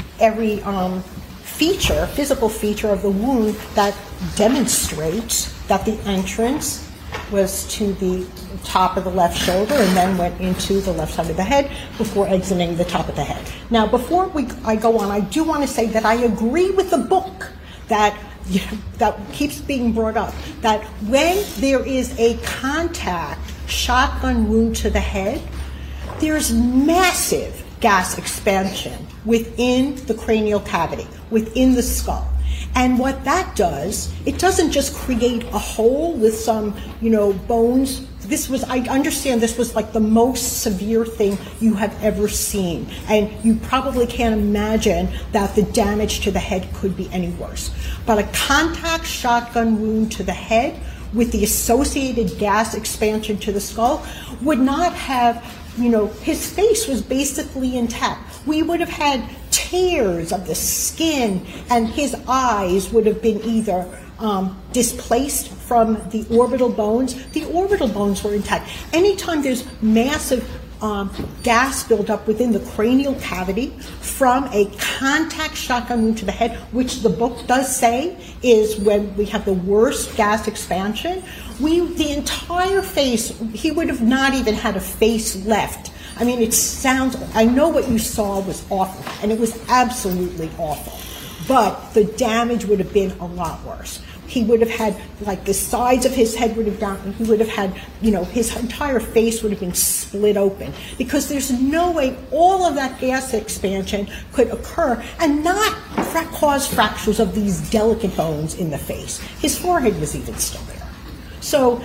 physical feature of the wound that demonstrates that the entrance was to the top of the left shoulder and then went into the left side of the head before exiting the top of the head. Now, before I go on, I do want to say that I agree with the book that keeps being brought up, that when there is a contact shotgun wound to the head, there's massive gas expansion within the cranial cavity, within the skull. And what that does, it doesn't just create a hole with some, bones. I understand this was like the most severe thing you have ever seen. And you probably can't imagine that the damage to the head could be any worse. But a contact shotgun wound to the head with the associated gas expansion to the skull would not have, his face was basically intact. We would have had tears of the skin, and his eyes would have been either displaced from the orbital bones. The orbital bones were intact. Anytime there's massive gas buildup within the cranial cavity from a contact shotgun wound to the head, which the book does say is when we have the worst gas expansion, the entire face, he would have not even had a face left. I mean, I know what you saw was awful, and it was absolutely awful, but the damage would have been a lot worse. He would have had, the sides of his head would have gone, and he would have had, his entire face would have been split open, because there's no way all of that gas expansion could occur and not cause fractures of these delicate bones in the face. His forehead was even still there. So,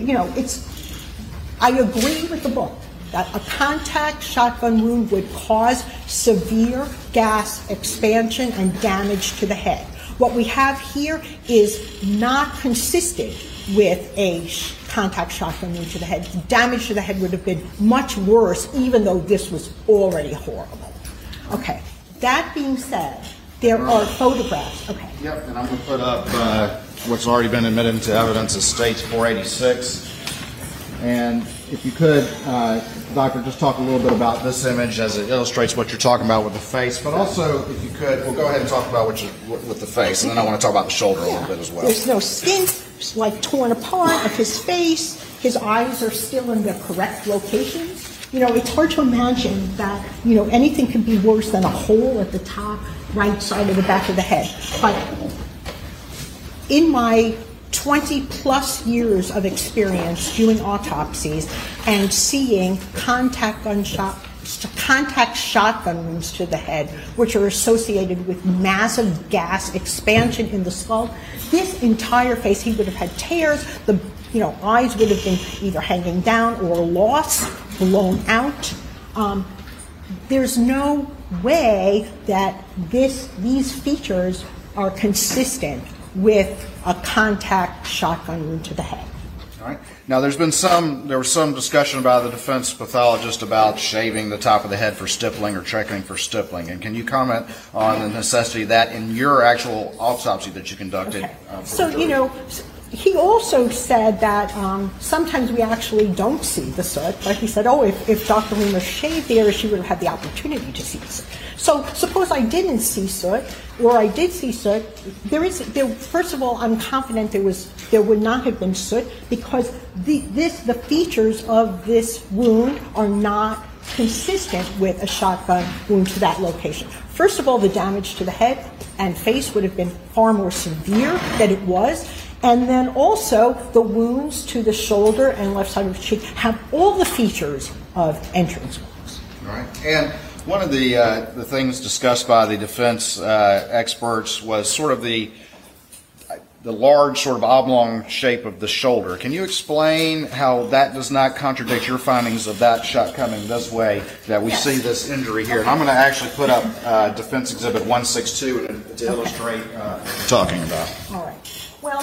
I agree with the book that a contact shotgun wound would cause severe gas expansion and damage to the head. What we have here is not consistent with a contact shotgun wound to the head. The damage to the head would have been much worse, even though this was already horrible. Okay, that being said, there are photographs. Okay. Yep, and I'm going to put up what's already been admitted into evidence as States 486. And if you could, Doctor, just talk a little bit about this image as it illustrates what you're talking about with the face, but also, if you could, we'll go ahead and talk about with the face, and then I want to talk about the shoulder a little bit as well. There's no skin, torn apart of his face. His eyes are still in the correct locations. You know, it's hard to imagine that, you know, anything could be worse than a hole at the top right side of the back of the head. But in my 20-plus years of experience doing autopsies and seeing contact shotgun wounds to the head, which are associated with massive gas expansion in the skull, this entire face, he would have had tears, the eyes would have been either hanging down or lost, blown out. There's no way that these features are consistent with a contact shotgun wound to the head. All right. Now, there was some discussion by the defense pathologist about shaving the top of the head for stippling or checking for stippling. And can you comment on the necessity of that in your actual autopsy that you conducted? Okay. So, he also said that sometimes we actually don't see the soot, but he said, if Dr. Lima shaved the area, she would have had the opportunity to see the soot. So suppose I didn't see soot, or I did see soot. First of all, I'm confident there would not have been soot because the features of this wound are not consistent with a shotgun wound to that location. First of all, the damage to the head and face would have been far more severe than it was. And then also the wounds to the shoulder and left side of the cheek have all the features of entrance wounds. All right. And one of the things discussed by the defense experts was sort of the large sort of oblong shape of the shoulder. Can you explain how that does not contradict your findings of that shot coming this way, that we see this injury here? And I'm going to actually put up Defense Exhibit 162 to illustrate what we're talking about. All right. Well,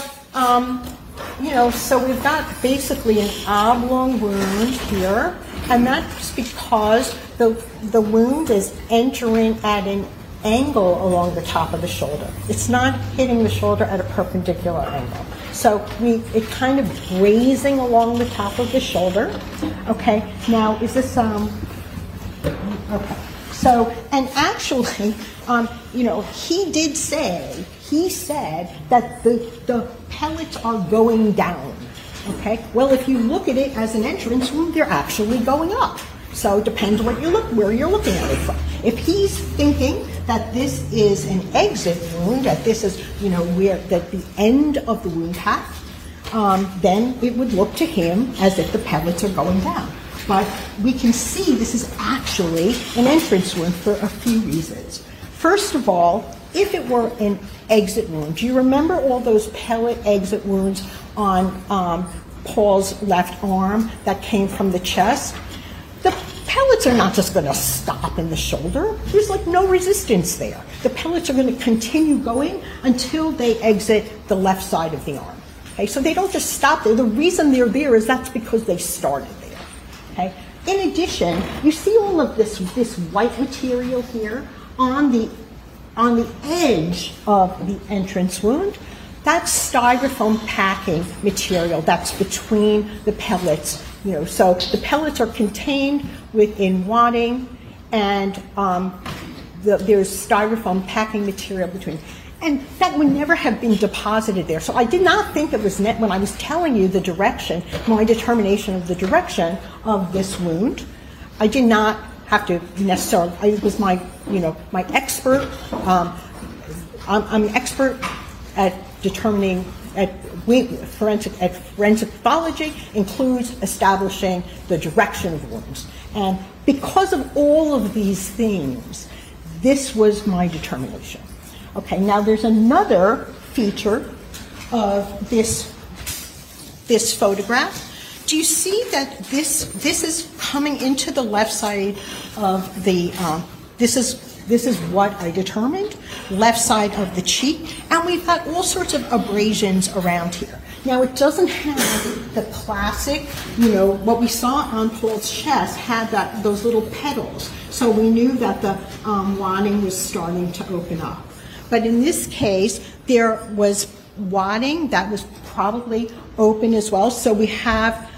so we've got basically an oblong wound here, and that's because the wound is entering at an angle along the top of the shoulder. It's not hitting the shoulder at a perpendicular angle. So it kind of grazing along the top of the shoulder. Okay, now is this, okay. So, and actually, he said that the pellets are going down. Okay, well, if you look at it as an entrance wound, they're actually going up. So it depends where you're looking at it from. If he's thinking that this is an exit wound, that this is, that the end of the wound path, then it would look to him as if the pellets are going down. But we can see this is actually an entrance wound for a few reasons. First of all, if it were an exit wound, do you remember all those pellet exit wounds on Paul's left arm that came from the chest? The pellets are not just going to stop in the shoulder. There's no resistance there. The pellets are going to continue going until they exit the left side of the arm. Okay, so they don't just stop there. The reason they're there is that's because they started there. Okay. In addition, you see all of this white material here on the edge of the entrance wound. That's styrofoam packing material that's between the pellets. So the pellets are contained within wadding, and there's styrofoam packing material between. And that would never have been deposited there. So I did not think it was when I was telling you the direction, my determination of the direction of this wound. I did not have to necessarily. It was my expert. I'm an expert at determining forensic pathology includes establishing the direction of wounds. And because of all of these things, this was my determination. Okay, now there's another feature of this photograph. Do you see that this is coming into the left side of the, this is what I determined, left side of the cheek, and we've got all sorts of abrasions around here. Now, it doesn't have the classic, what we saw on Paul's chest had those little petals, so we knew that the wadding was starting to open up. But in this case, there was wadding that was probably open as well, so we have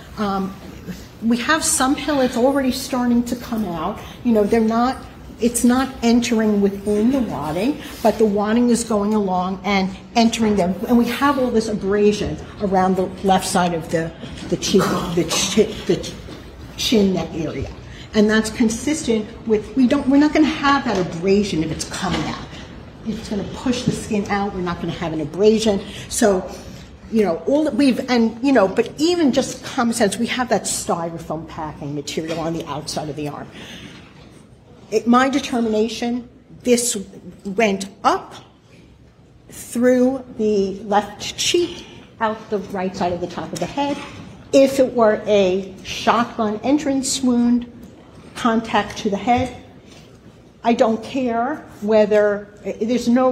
some pellets already starting to come out. It's not entering within the wadding, but the wadding is going along and entering them. And we have all this abrasion around the left side of the cheek, the chin neck area. And that's consistent with, we're not going to have that abrasion if it's coming out. If it's going to push the skin out, we're not going to have an abrasion. So, you know, all that but even just common sense, we have that styrofoam packing material on the outside of the arm. My determination, this went up through the left cheek, out the right side of the top of the head. If it were a shotgun entrance wound, contact to the head, I don't care whether, there's no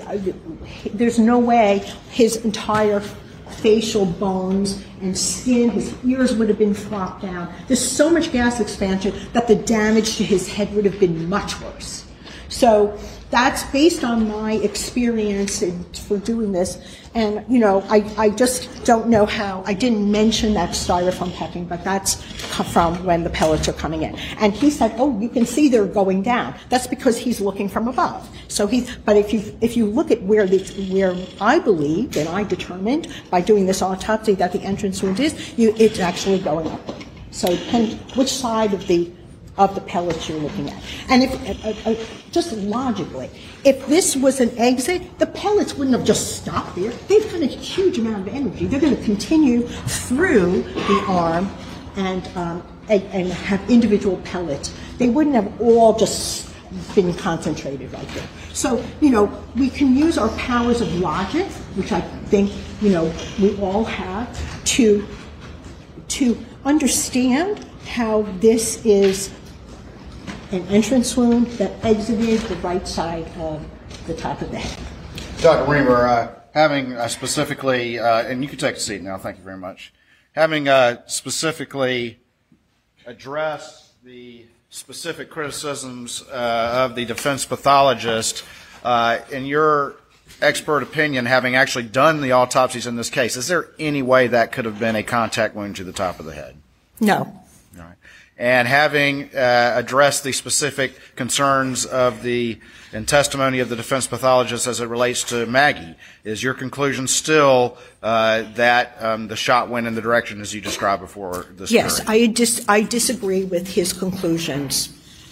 way his entire facial bones and skin, his ears would have been flopped down. There's so much gas expansion that the damage to his head would have been much worse. So that's based on my experience for doing this. And, you know, I just don't know how, I didn't mention that styrofoam packing, but that's from when the pellets are coming in. And he said, oh, you can see they're going down. That's because he's looking from above. So but if you look at where I believed and I determined by doing this autopsy that the entrance wound is, it's actually going upward. So it depends which side of the pellets you're looking at. And if just logically, if this was an exit, the pellets wouldn't have just stopped there. They've got a huge amount of energy. They're going to continue through the arm and have individual pellets. They wouldn't have all just been concentrated right there. So, you know, we can use our powers of logic, which I think, you know, we all have, to understand how this is an entrance wound that exited the right side of the top of the head. Dr. Reamer, having specifically, and you can take a seat now, thank you very much, having specifically addressed the specific criticisms of the defense pathologist, in your expert opinion, having actually done the autopsies in this case, is there any way that could have been a contact wound to the top of the head? No. And having addressed the specific concerns and testimony of the defense pathologist as it relates to Maggie, is your conclusion still that the shot went in the direction as you described before this jury? Yes, I disagree with his conclusions.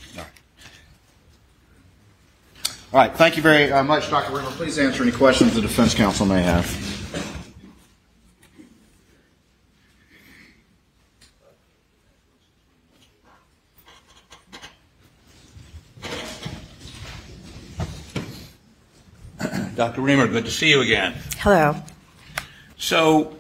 All right. Thank you very much, Dr. Reamer. Please answer any questions the defense counsel may have. Dr. Reamer, good to see you again. Hello. So,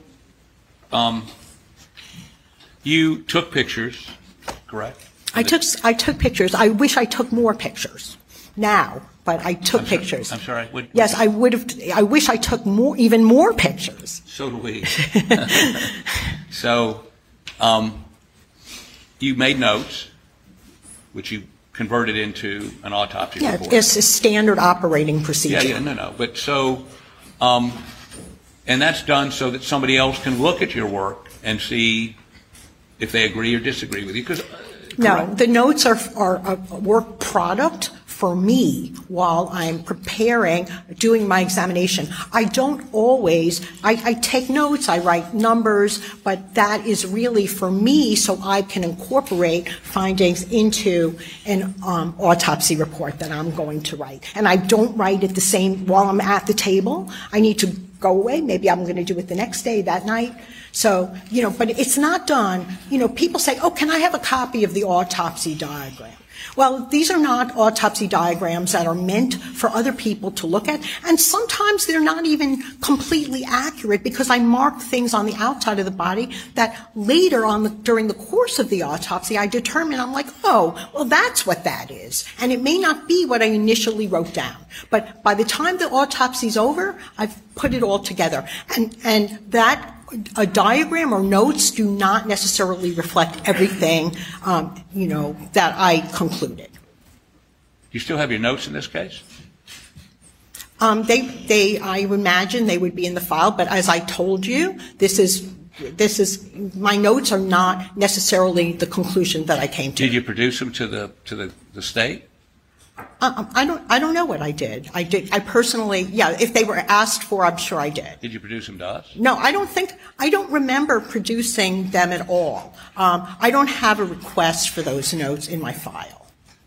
you took pictures, correct? I took pictures. I wish I took more pictures now, but I took pictures. I'm sorry. Yes, I would have. I wish I took even more pictures. So do we. So, you made notes, which you converted into an autopsy report. It's a standard operating procedure. No. But so, and that's done so that somebody else can look at your work and see if they agree or disagree with you. No, the notes are a work product for me while I'm doing my examination. I don't always, I take notes, I write numbers, but that is really for me so I can incorporate findings into an autopsy report that I'm going to write. And I don't write it the same while I'm at the table. I need to go away. Maybe I'm going to do it the next day, that night. So, you know, but it's not done. You know, people say, oh, can I have a copy of the autopsy diagram? Well, these are not autopsy diagrams that are meant for other people to look at, and sometimes they're not even completely accurate because I mark things on the outside of the body that later on during the course of the autopsy I determine, I'm like, oh, well, that's what that is. And it may not be what I initially wrote down. But by the time the autopsy's over, I've put it all together. And that a diagram or notes do not necessarily reflect everything, you know, that I concluded. You still have your notes in this case? I imagine they would be in the file, but as I told you, this is my notes are not necessarily the conclusion that I came to. Did you produce them to the state? I don't know what I did. I personally, yeah, if they were asked for, I'm sure I did. Did you produce them to us? No, I don't remember producing them at all. I don't have a request for those notes in my file.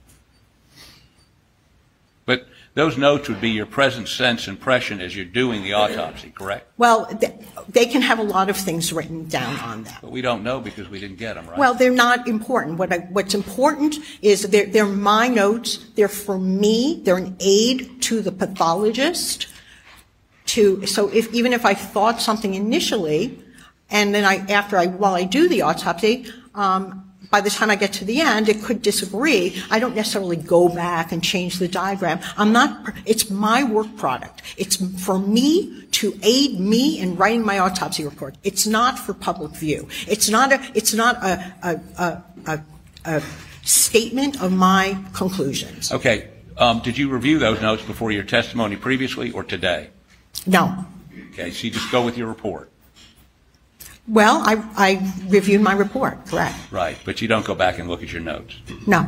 But those notes would be your present sense impression as you're doing the autopsy, correct? Well, they can have a lot of things written down on them. But we don't know because we didn't get them, right? Well, they're not important. What's important is they're my notes. They're for me. They're an aid to the pathologist. So even if I thought something initially, and then while I do the autopsy, by the time I get to the end, it could disagree. I don't necessarily go back and change the diagram. It's my work product. It's for me to aid me in writing my autopsy report. It's not for public view. It's not a statement of my conclusions. Okay. Did you review those notes before your testimony previously or today? No. Okay, so you just go with your report. Well, I reviewed my report, correct. Right, but you don't go back and look at your notes. No.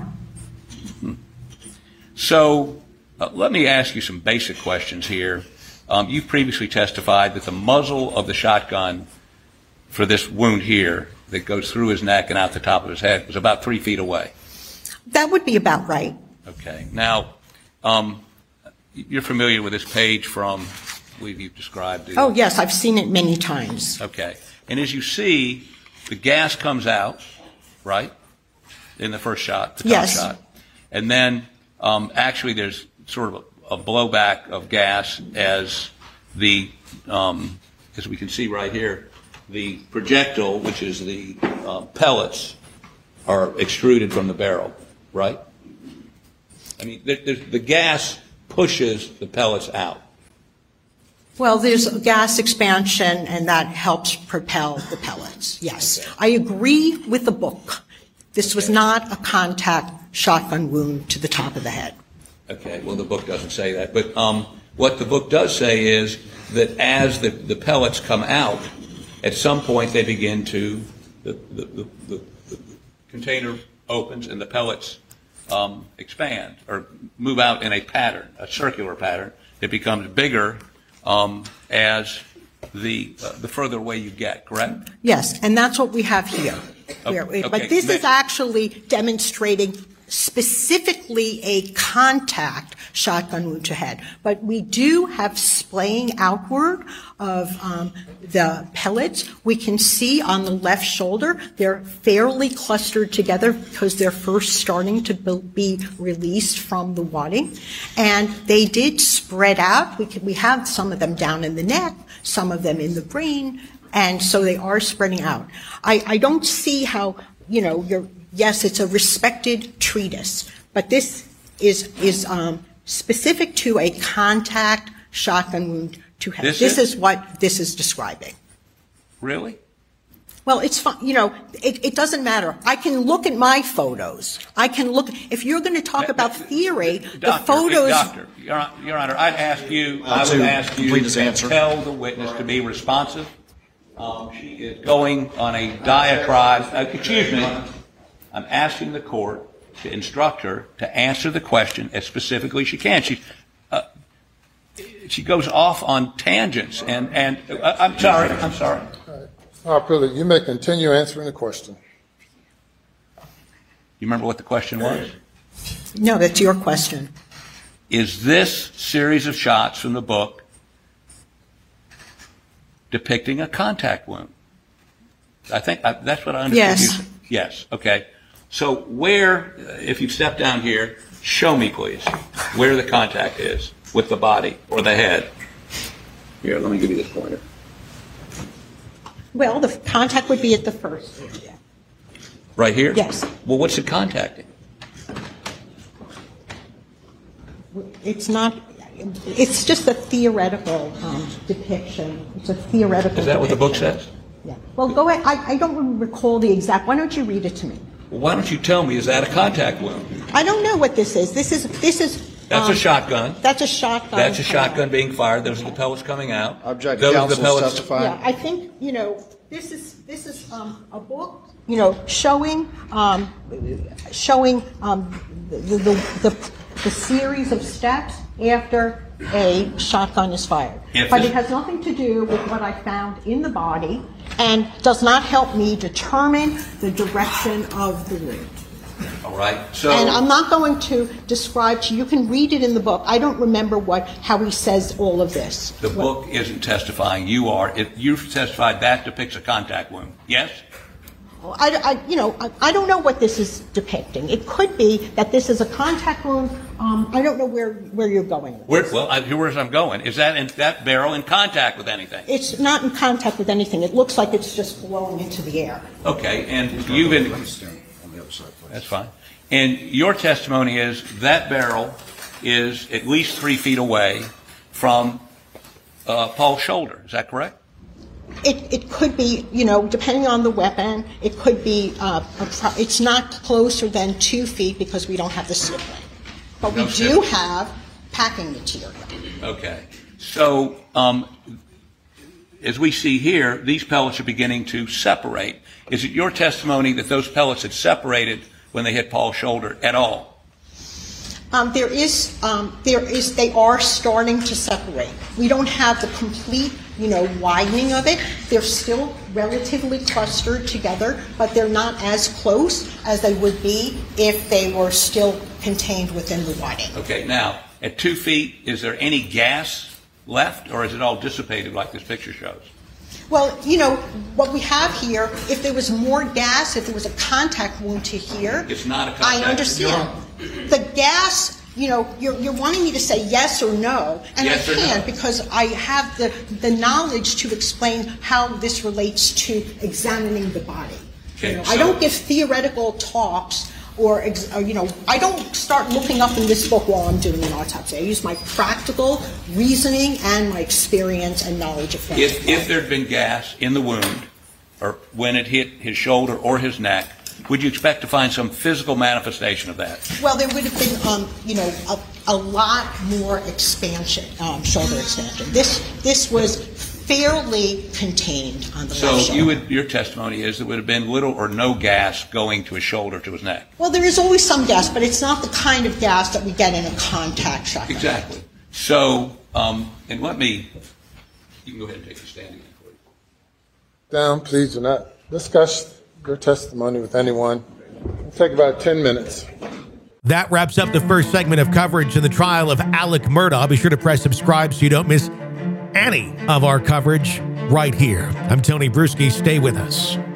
So let me ask you some basic questions here. You've previously testified that the muzzle of the shotgun for this wound here that goes through his neck and out the top of his head was about 3 feet away. That would be about right. Okay. Now, you're familiar with this page from, I believe you've described it. Oh, yes, I've seen it many times. Okay. And as you see, the gas comes out, right, in the first shot, the top Yes. shot. And then actually there's sort of a blowback of gas as as we can see right here, the projectile, which is the pellets, are extruded from the barrel, right? I mean, the gas pushes the pellets out. Well, there's gas expansion, and that helps propel the pellets, yes. Okay. I agree with the book. This was not a contact shotgun wound to the top of the head. Okay, well, the book doesn't say that. But what the book does say is that as the pellets come out, at some point they begin to, the container opens and the pellets expand or move out in a pattern, a circular pattern. It becomes bigger as the further away you get, correct? Yes, and that's what we have here. Okay. But this is actually demonstrating specifically a contact shotgun wound to head. But we do have splaying outward of the pellets. We can see on the left shoulder they're fairly clustered together because they're first starting to be released from the wadding. And they did spread out. We have some of them down in the neck, some of them in the brain, and so they are spreading out. I don't see how, yes, it's a respected treatise, but this is specific to a contact shotgun wound to head. This is what this is describing. Really? Well, it's fine. It doesn't matter. I can look at my photos. I can look. If you're going to talk about theory, the photos. Doctor, Your Honor, I would ask you to tell the witness to be responsive. She is going on a diatribe. Excuse me. I'm asking the court to instruct her to answer the question as specifically as she can. She goes off on tangents, and I'm sorry. All right, Pruitt, you may continue answering the question. You remember what the question was? No, that's your question. Is this series of shots from the book depicting a contact wound? I think that's what I understood. Yes. Yes. Okay. So where, if you step down here, show me, please, where the contact is with the body or the head. Here, let me give you this pointer. Well, the contact would be at the first area. Right here? Yes. Well, what's it contacting? It's not. It's just a theoretical depiction. It's a theoretical. Is that what the book depiction. says? Yeah. Well, go ahead. I don't recall the exact. Why don't you read it to me? Well, why don't you tell me, is that a contact wound? I don't know what this is. This is. That's a shotgun. That's a shotgun. That's a shotgun being fired. Those are the pellets coming out. Object Those are counsel the pellets. testify. Yeah, I think this is a book showing the the series of steps after a shotgun is fired. But it has nothing to do with what I found in the body and does not help me determine the direction of the wound. All right. So, and I'm not going to describe to you. You can read it in the book. I don't remember how he says all of this. The book isn't testifying. You are. You've testified that depicts a contact wound. Yes? I don't know what this is depicting. It could be that this is a contact wound. I don't know where you're going with this. Well, here's where I'm going. Is that barrel in contact with anything? It's not in contact with anything. It looks like it's just blowing into the air. Okay, and you've been... That's fine. And your testimony is that barrel is at least 3 feet away from Paul's shoulder. Is that correct? It could be, depending on the weapon, it could be, it's not closer than 2 feet because we don't have the slip ring. But we do have packing material. Okay. So, as we see here, these pellets are beginning to separate. Is it your testimony that those pellets had separated when they hit Paul's shoulder at all? They are starting to separate. We don't have the complete, widening of it. They're still relatively clustered together, but they're not as close as they would be if they were still contained within the wadding. Okay, now, at 2 feet, is there any gas left, or is it all dissipated like this picture shows? Well, what we have here, if there was more gas, if there was a contact wound to here, it's not a contact. I understand. The gas, you're wanting me to say yes or no, and yes I can't because I have the knowledge to explain how this relates to examining the body. Okay, I don't give theoretical talks or I don't start looking up in this book while I'm doing an autopsy. I use my practical reasoning and my experience and knowledge of things. If there had been gas in the wound, or when it hit his shoulder or his neck, would you expect to find some physical manifestation of that? Well, there would have been, a lot more expansion, shoulder expansion. This was fairly contained on the left shoulder. Your testimony is there would have been little or no gas going to his shoulder, to his neck. Well, there is always some gas, but it's not the kind of gas that we get in a contact shotgun. Exactly. So, and you can go ahead and take a stand again, please. Down, please do not discuss your testimony with anyone. It'll take about 10 minutes. That wraps up the first segment of coverage in the trial of Alec Murdaugh. Be sure to press subscribe so you don't miss any of our coverage right here. I'm Tony Bruschi. Stay with us.